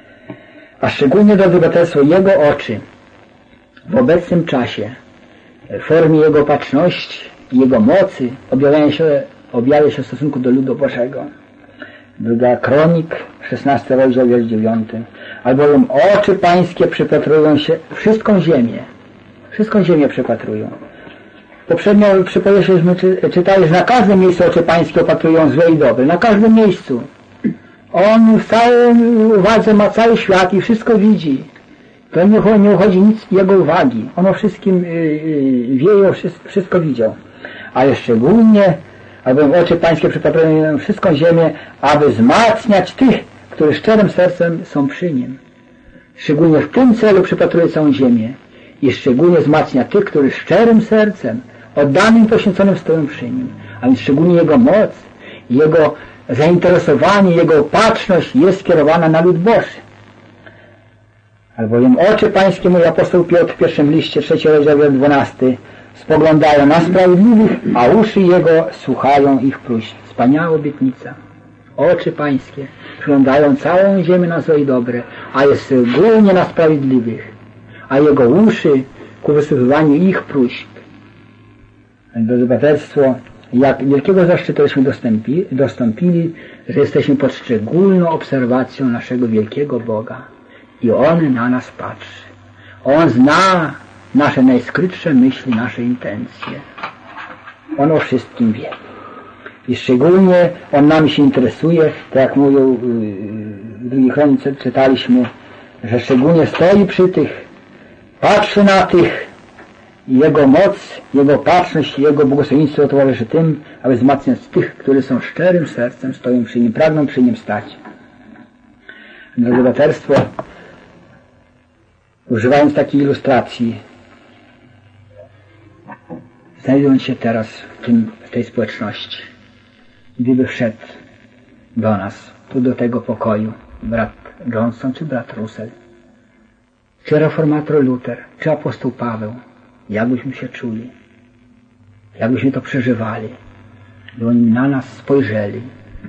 A szczególnie, drodzy braterstwo, Jego oczy w obecnym czasie, w formie Jego opatrzności, Jego mocy objawia się w stosunku do ludu Bożego. Druga Kronik, 16 rozdział, wiersz 9. Albowiem oczy Pańskie przypatrują się wszystką ziemię przypatrują. Poprzednio przy powierzchni czytali, że na każdym miejscu oczy Pańskie opatrują złe i dobre. Na każdym miejscu. On w całej uwadze ma cały świat i wszystko widzi. To nie uchodzi nic Jego uwagi. On o wszystkim wie i wszystko widział. Ale szczególnie, albowiem oczy Pańskie przypatrują wszystką ziemię, aby wzmacniać tych, którzy szczerym sercem są przy Nim. Szczególnie w tym celu przypatruje całą ziemię. I szczególnie wzmacnia tych, którzy szczerym sercem, oddanym, poświęconym stoją przy Nim. A więc szczególnie Jego moc, Jego zainteresowanie, Jego opatrzność jest skierowana na lud Boży. Albowiem oczy Pańskie, mój apostoł Piotr w pierwszym liście, 3 rozdział 12, spoglądają na sprawiedliwych, a uszy Jego słuchają ich próśb. Wspaniała obietnica. Oczy Pańskie przyglądają całą ziemię na złe i dobre, a jest szczególnie na sprawiedliwych, a Jego uszy ku wysłuchiwaniu ich próśb. Drodzy braterstwo, jak wielkiego zaszczytu żeśmy dostąpili, że jesteśmy pod szczególną obserwacją naszego wielkiego Boga i On na nas patrzy. On zna nasze najskrytsze myśli, nasze intencje. On o wszystkim wie. I szczególnie On nami się interesuje, tak jak mówił w drugiej kronice czytaliśmy, że szczególnie stoi przy tych, patrzy na tych i Jego moc, Jego patrzność i Jego błogosławieństwo towarzyszy tym, aby wzmacniać tych, którzy są szczerym sercem, stoją przy Nim, pragną przy Nim stać. Drodzy braterstwo, używając takiej ilustracji, znajdując się teraz w tej społeczności, gdyby wszedł do nas, tu do tego pokoju, brat Johnson czy brat Russell, czy reformator Luther, czy apostoł Paweł, jak byśmy się czuli, jak byśmy to przeżywali, gdy oni na nas spojrzeli.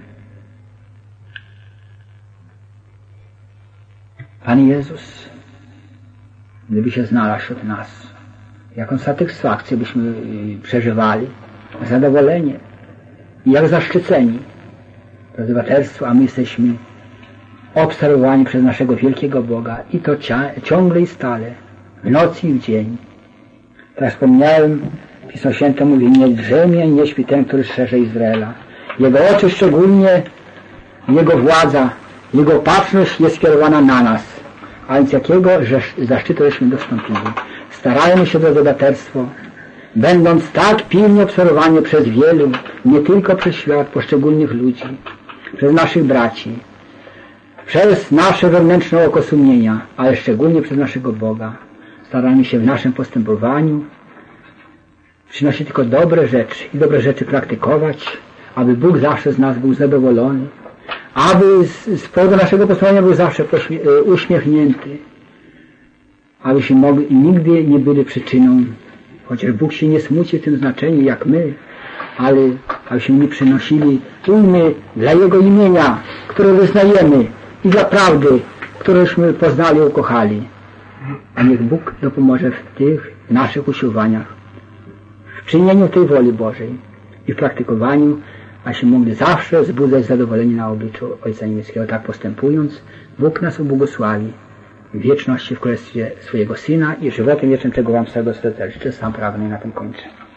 Pan Jezus, gdyby się znalazł wśród nas, jaką satysfakcję byśmy przeżywali, zadowolenie i jak zaszczyceni, drodzy braterstwo, a my jesteśmy obserwowani przez naszego wielkiego Boga i to ciągle i stale, w nocy i w dzień. Tak wspomniałem, Pismo Święte mówi, nie drzemie, nie śpi ten, który strzeże Izraela. Jego oczy szczególnie, Jego władza, Jego opatrzność jest skierowana na nas. A więc jakiego zaszczytu żeśmy dostąpili. Starajmy się, drodzy braterstwo, będąc tak pilnie obserwowani przez wielu, nie tylko przez świat poszczególnych ludzi, przez naszych braci, przez nasze wewnętrzne oko sumienia, ale szczególnie przez naszego Boga. Starajmy się w naszym postępowaniu przynosić tylko dobre rzeczy i dobre rzeczy praktykować, aby Bóg zawsze z nas był zadowolony, aby z powodu naszego postępowania był zawsze uśmiechnięty, abyśmy nigdy nie byli przyczyną, chociaż Bóg się nie smuci w tym znaczeniu jak my, ale abyśmy nie przynosili ujmy dla Jego imienia, które wyznajemy i dla prawdy, któreśmy poznali i ukochali. A niech Bóg dopomoże w tych naszych usiłowaniach, w czynieniu tej woli Bożej i w praktykowaniu, abyśmy mogli zawsze wzbudzać zadowolenie na obliczu Ojca Niebieskiego. Tak postępując, Bóg nas ubłogosławi w wieczności w królestwie swojego Syna i żywotem wiecznym, czego Wam z tego serca życzę. Sam pragnę i na tym kończę.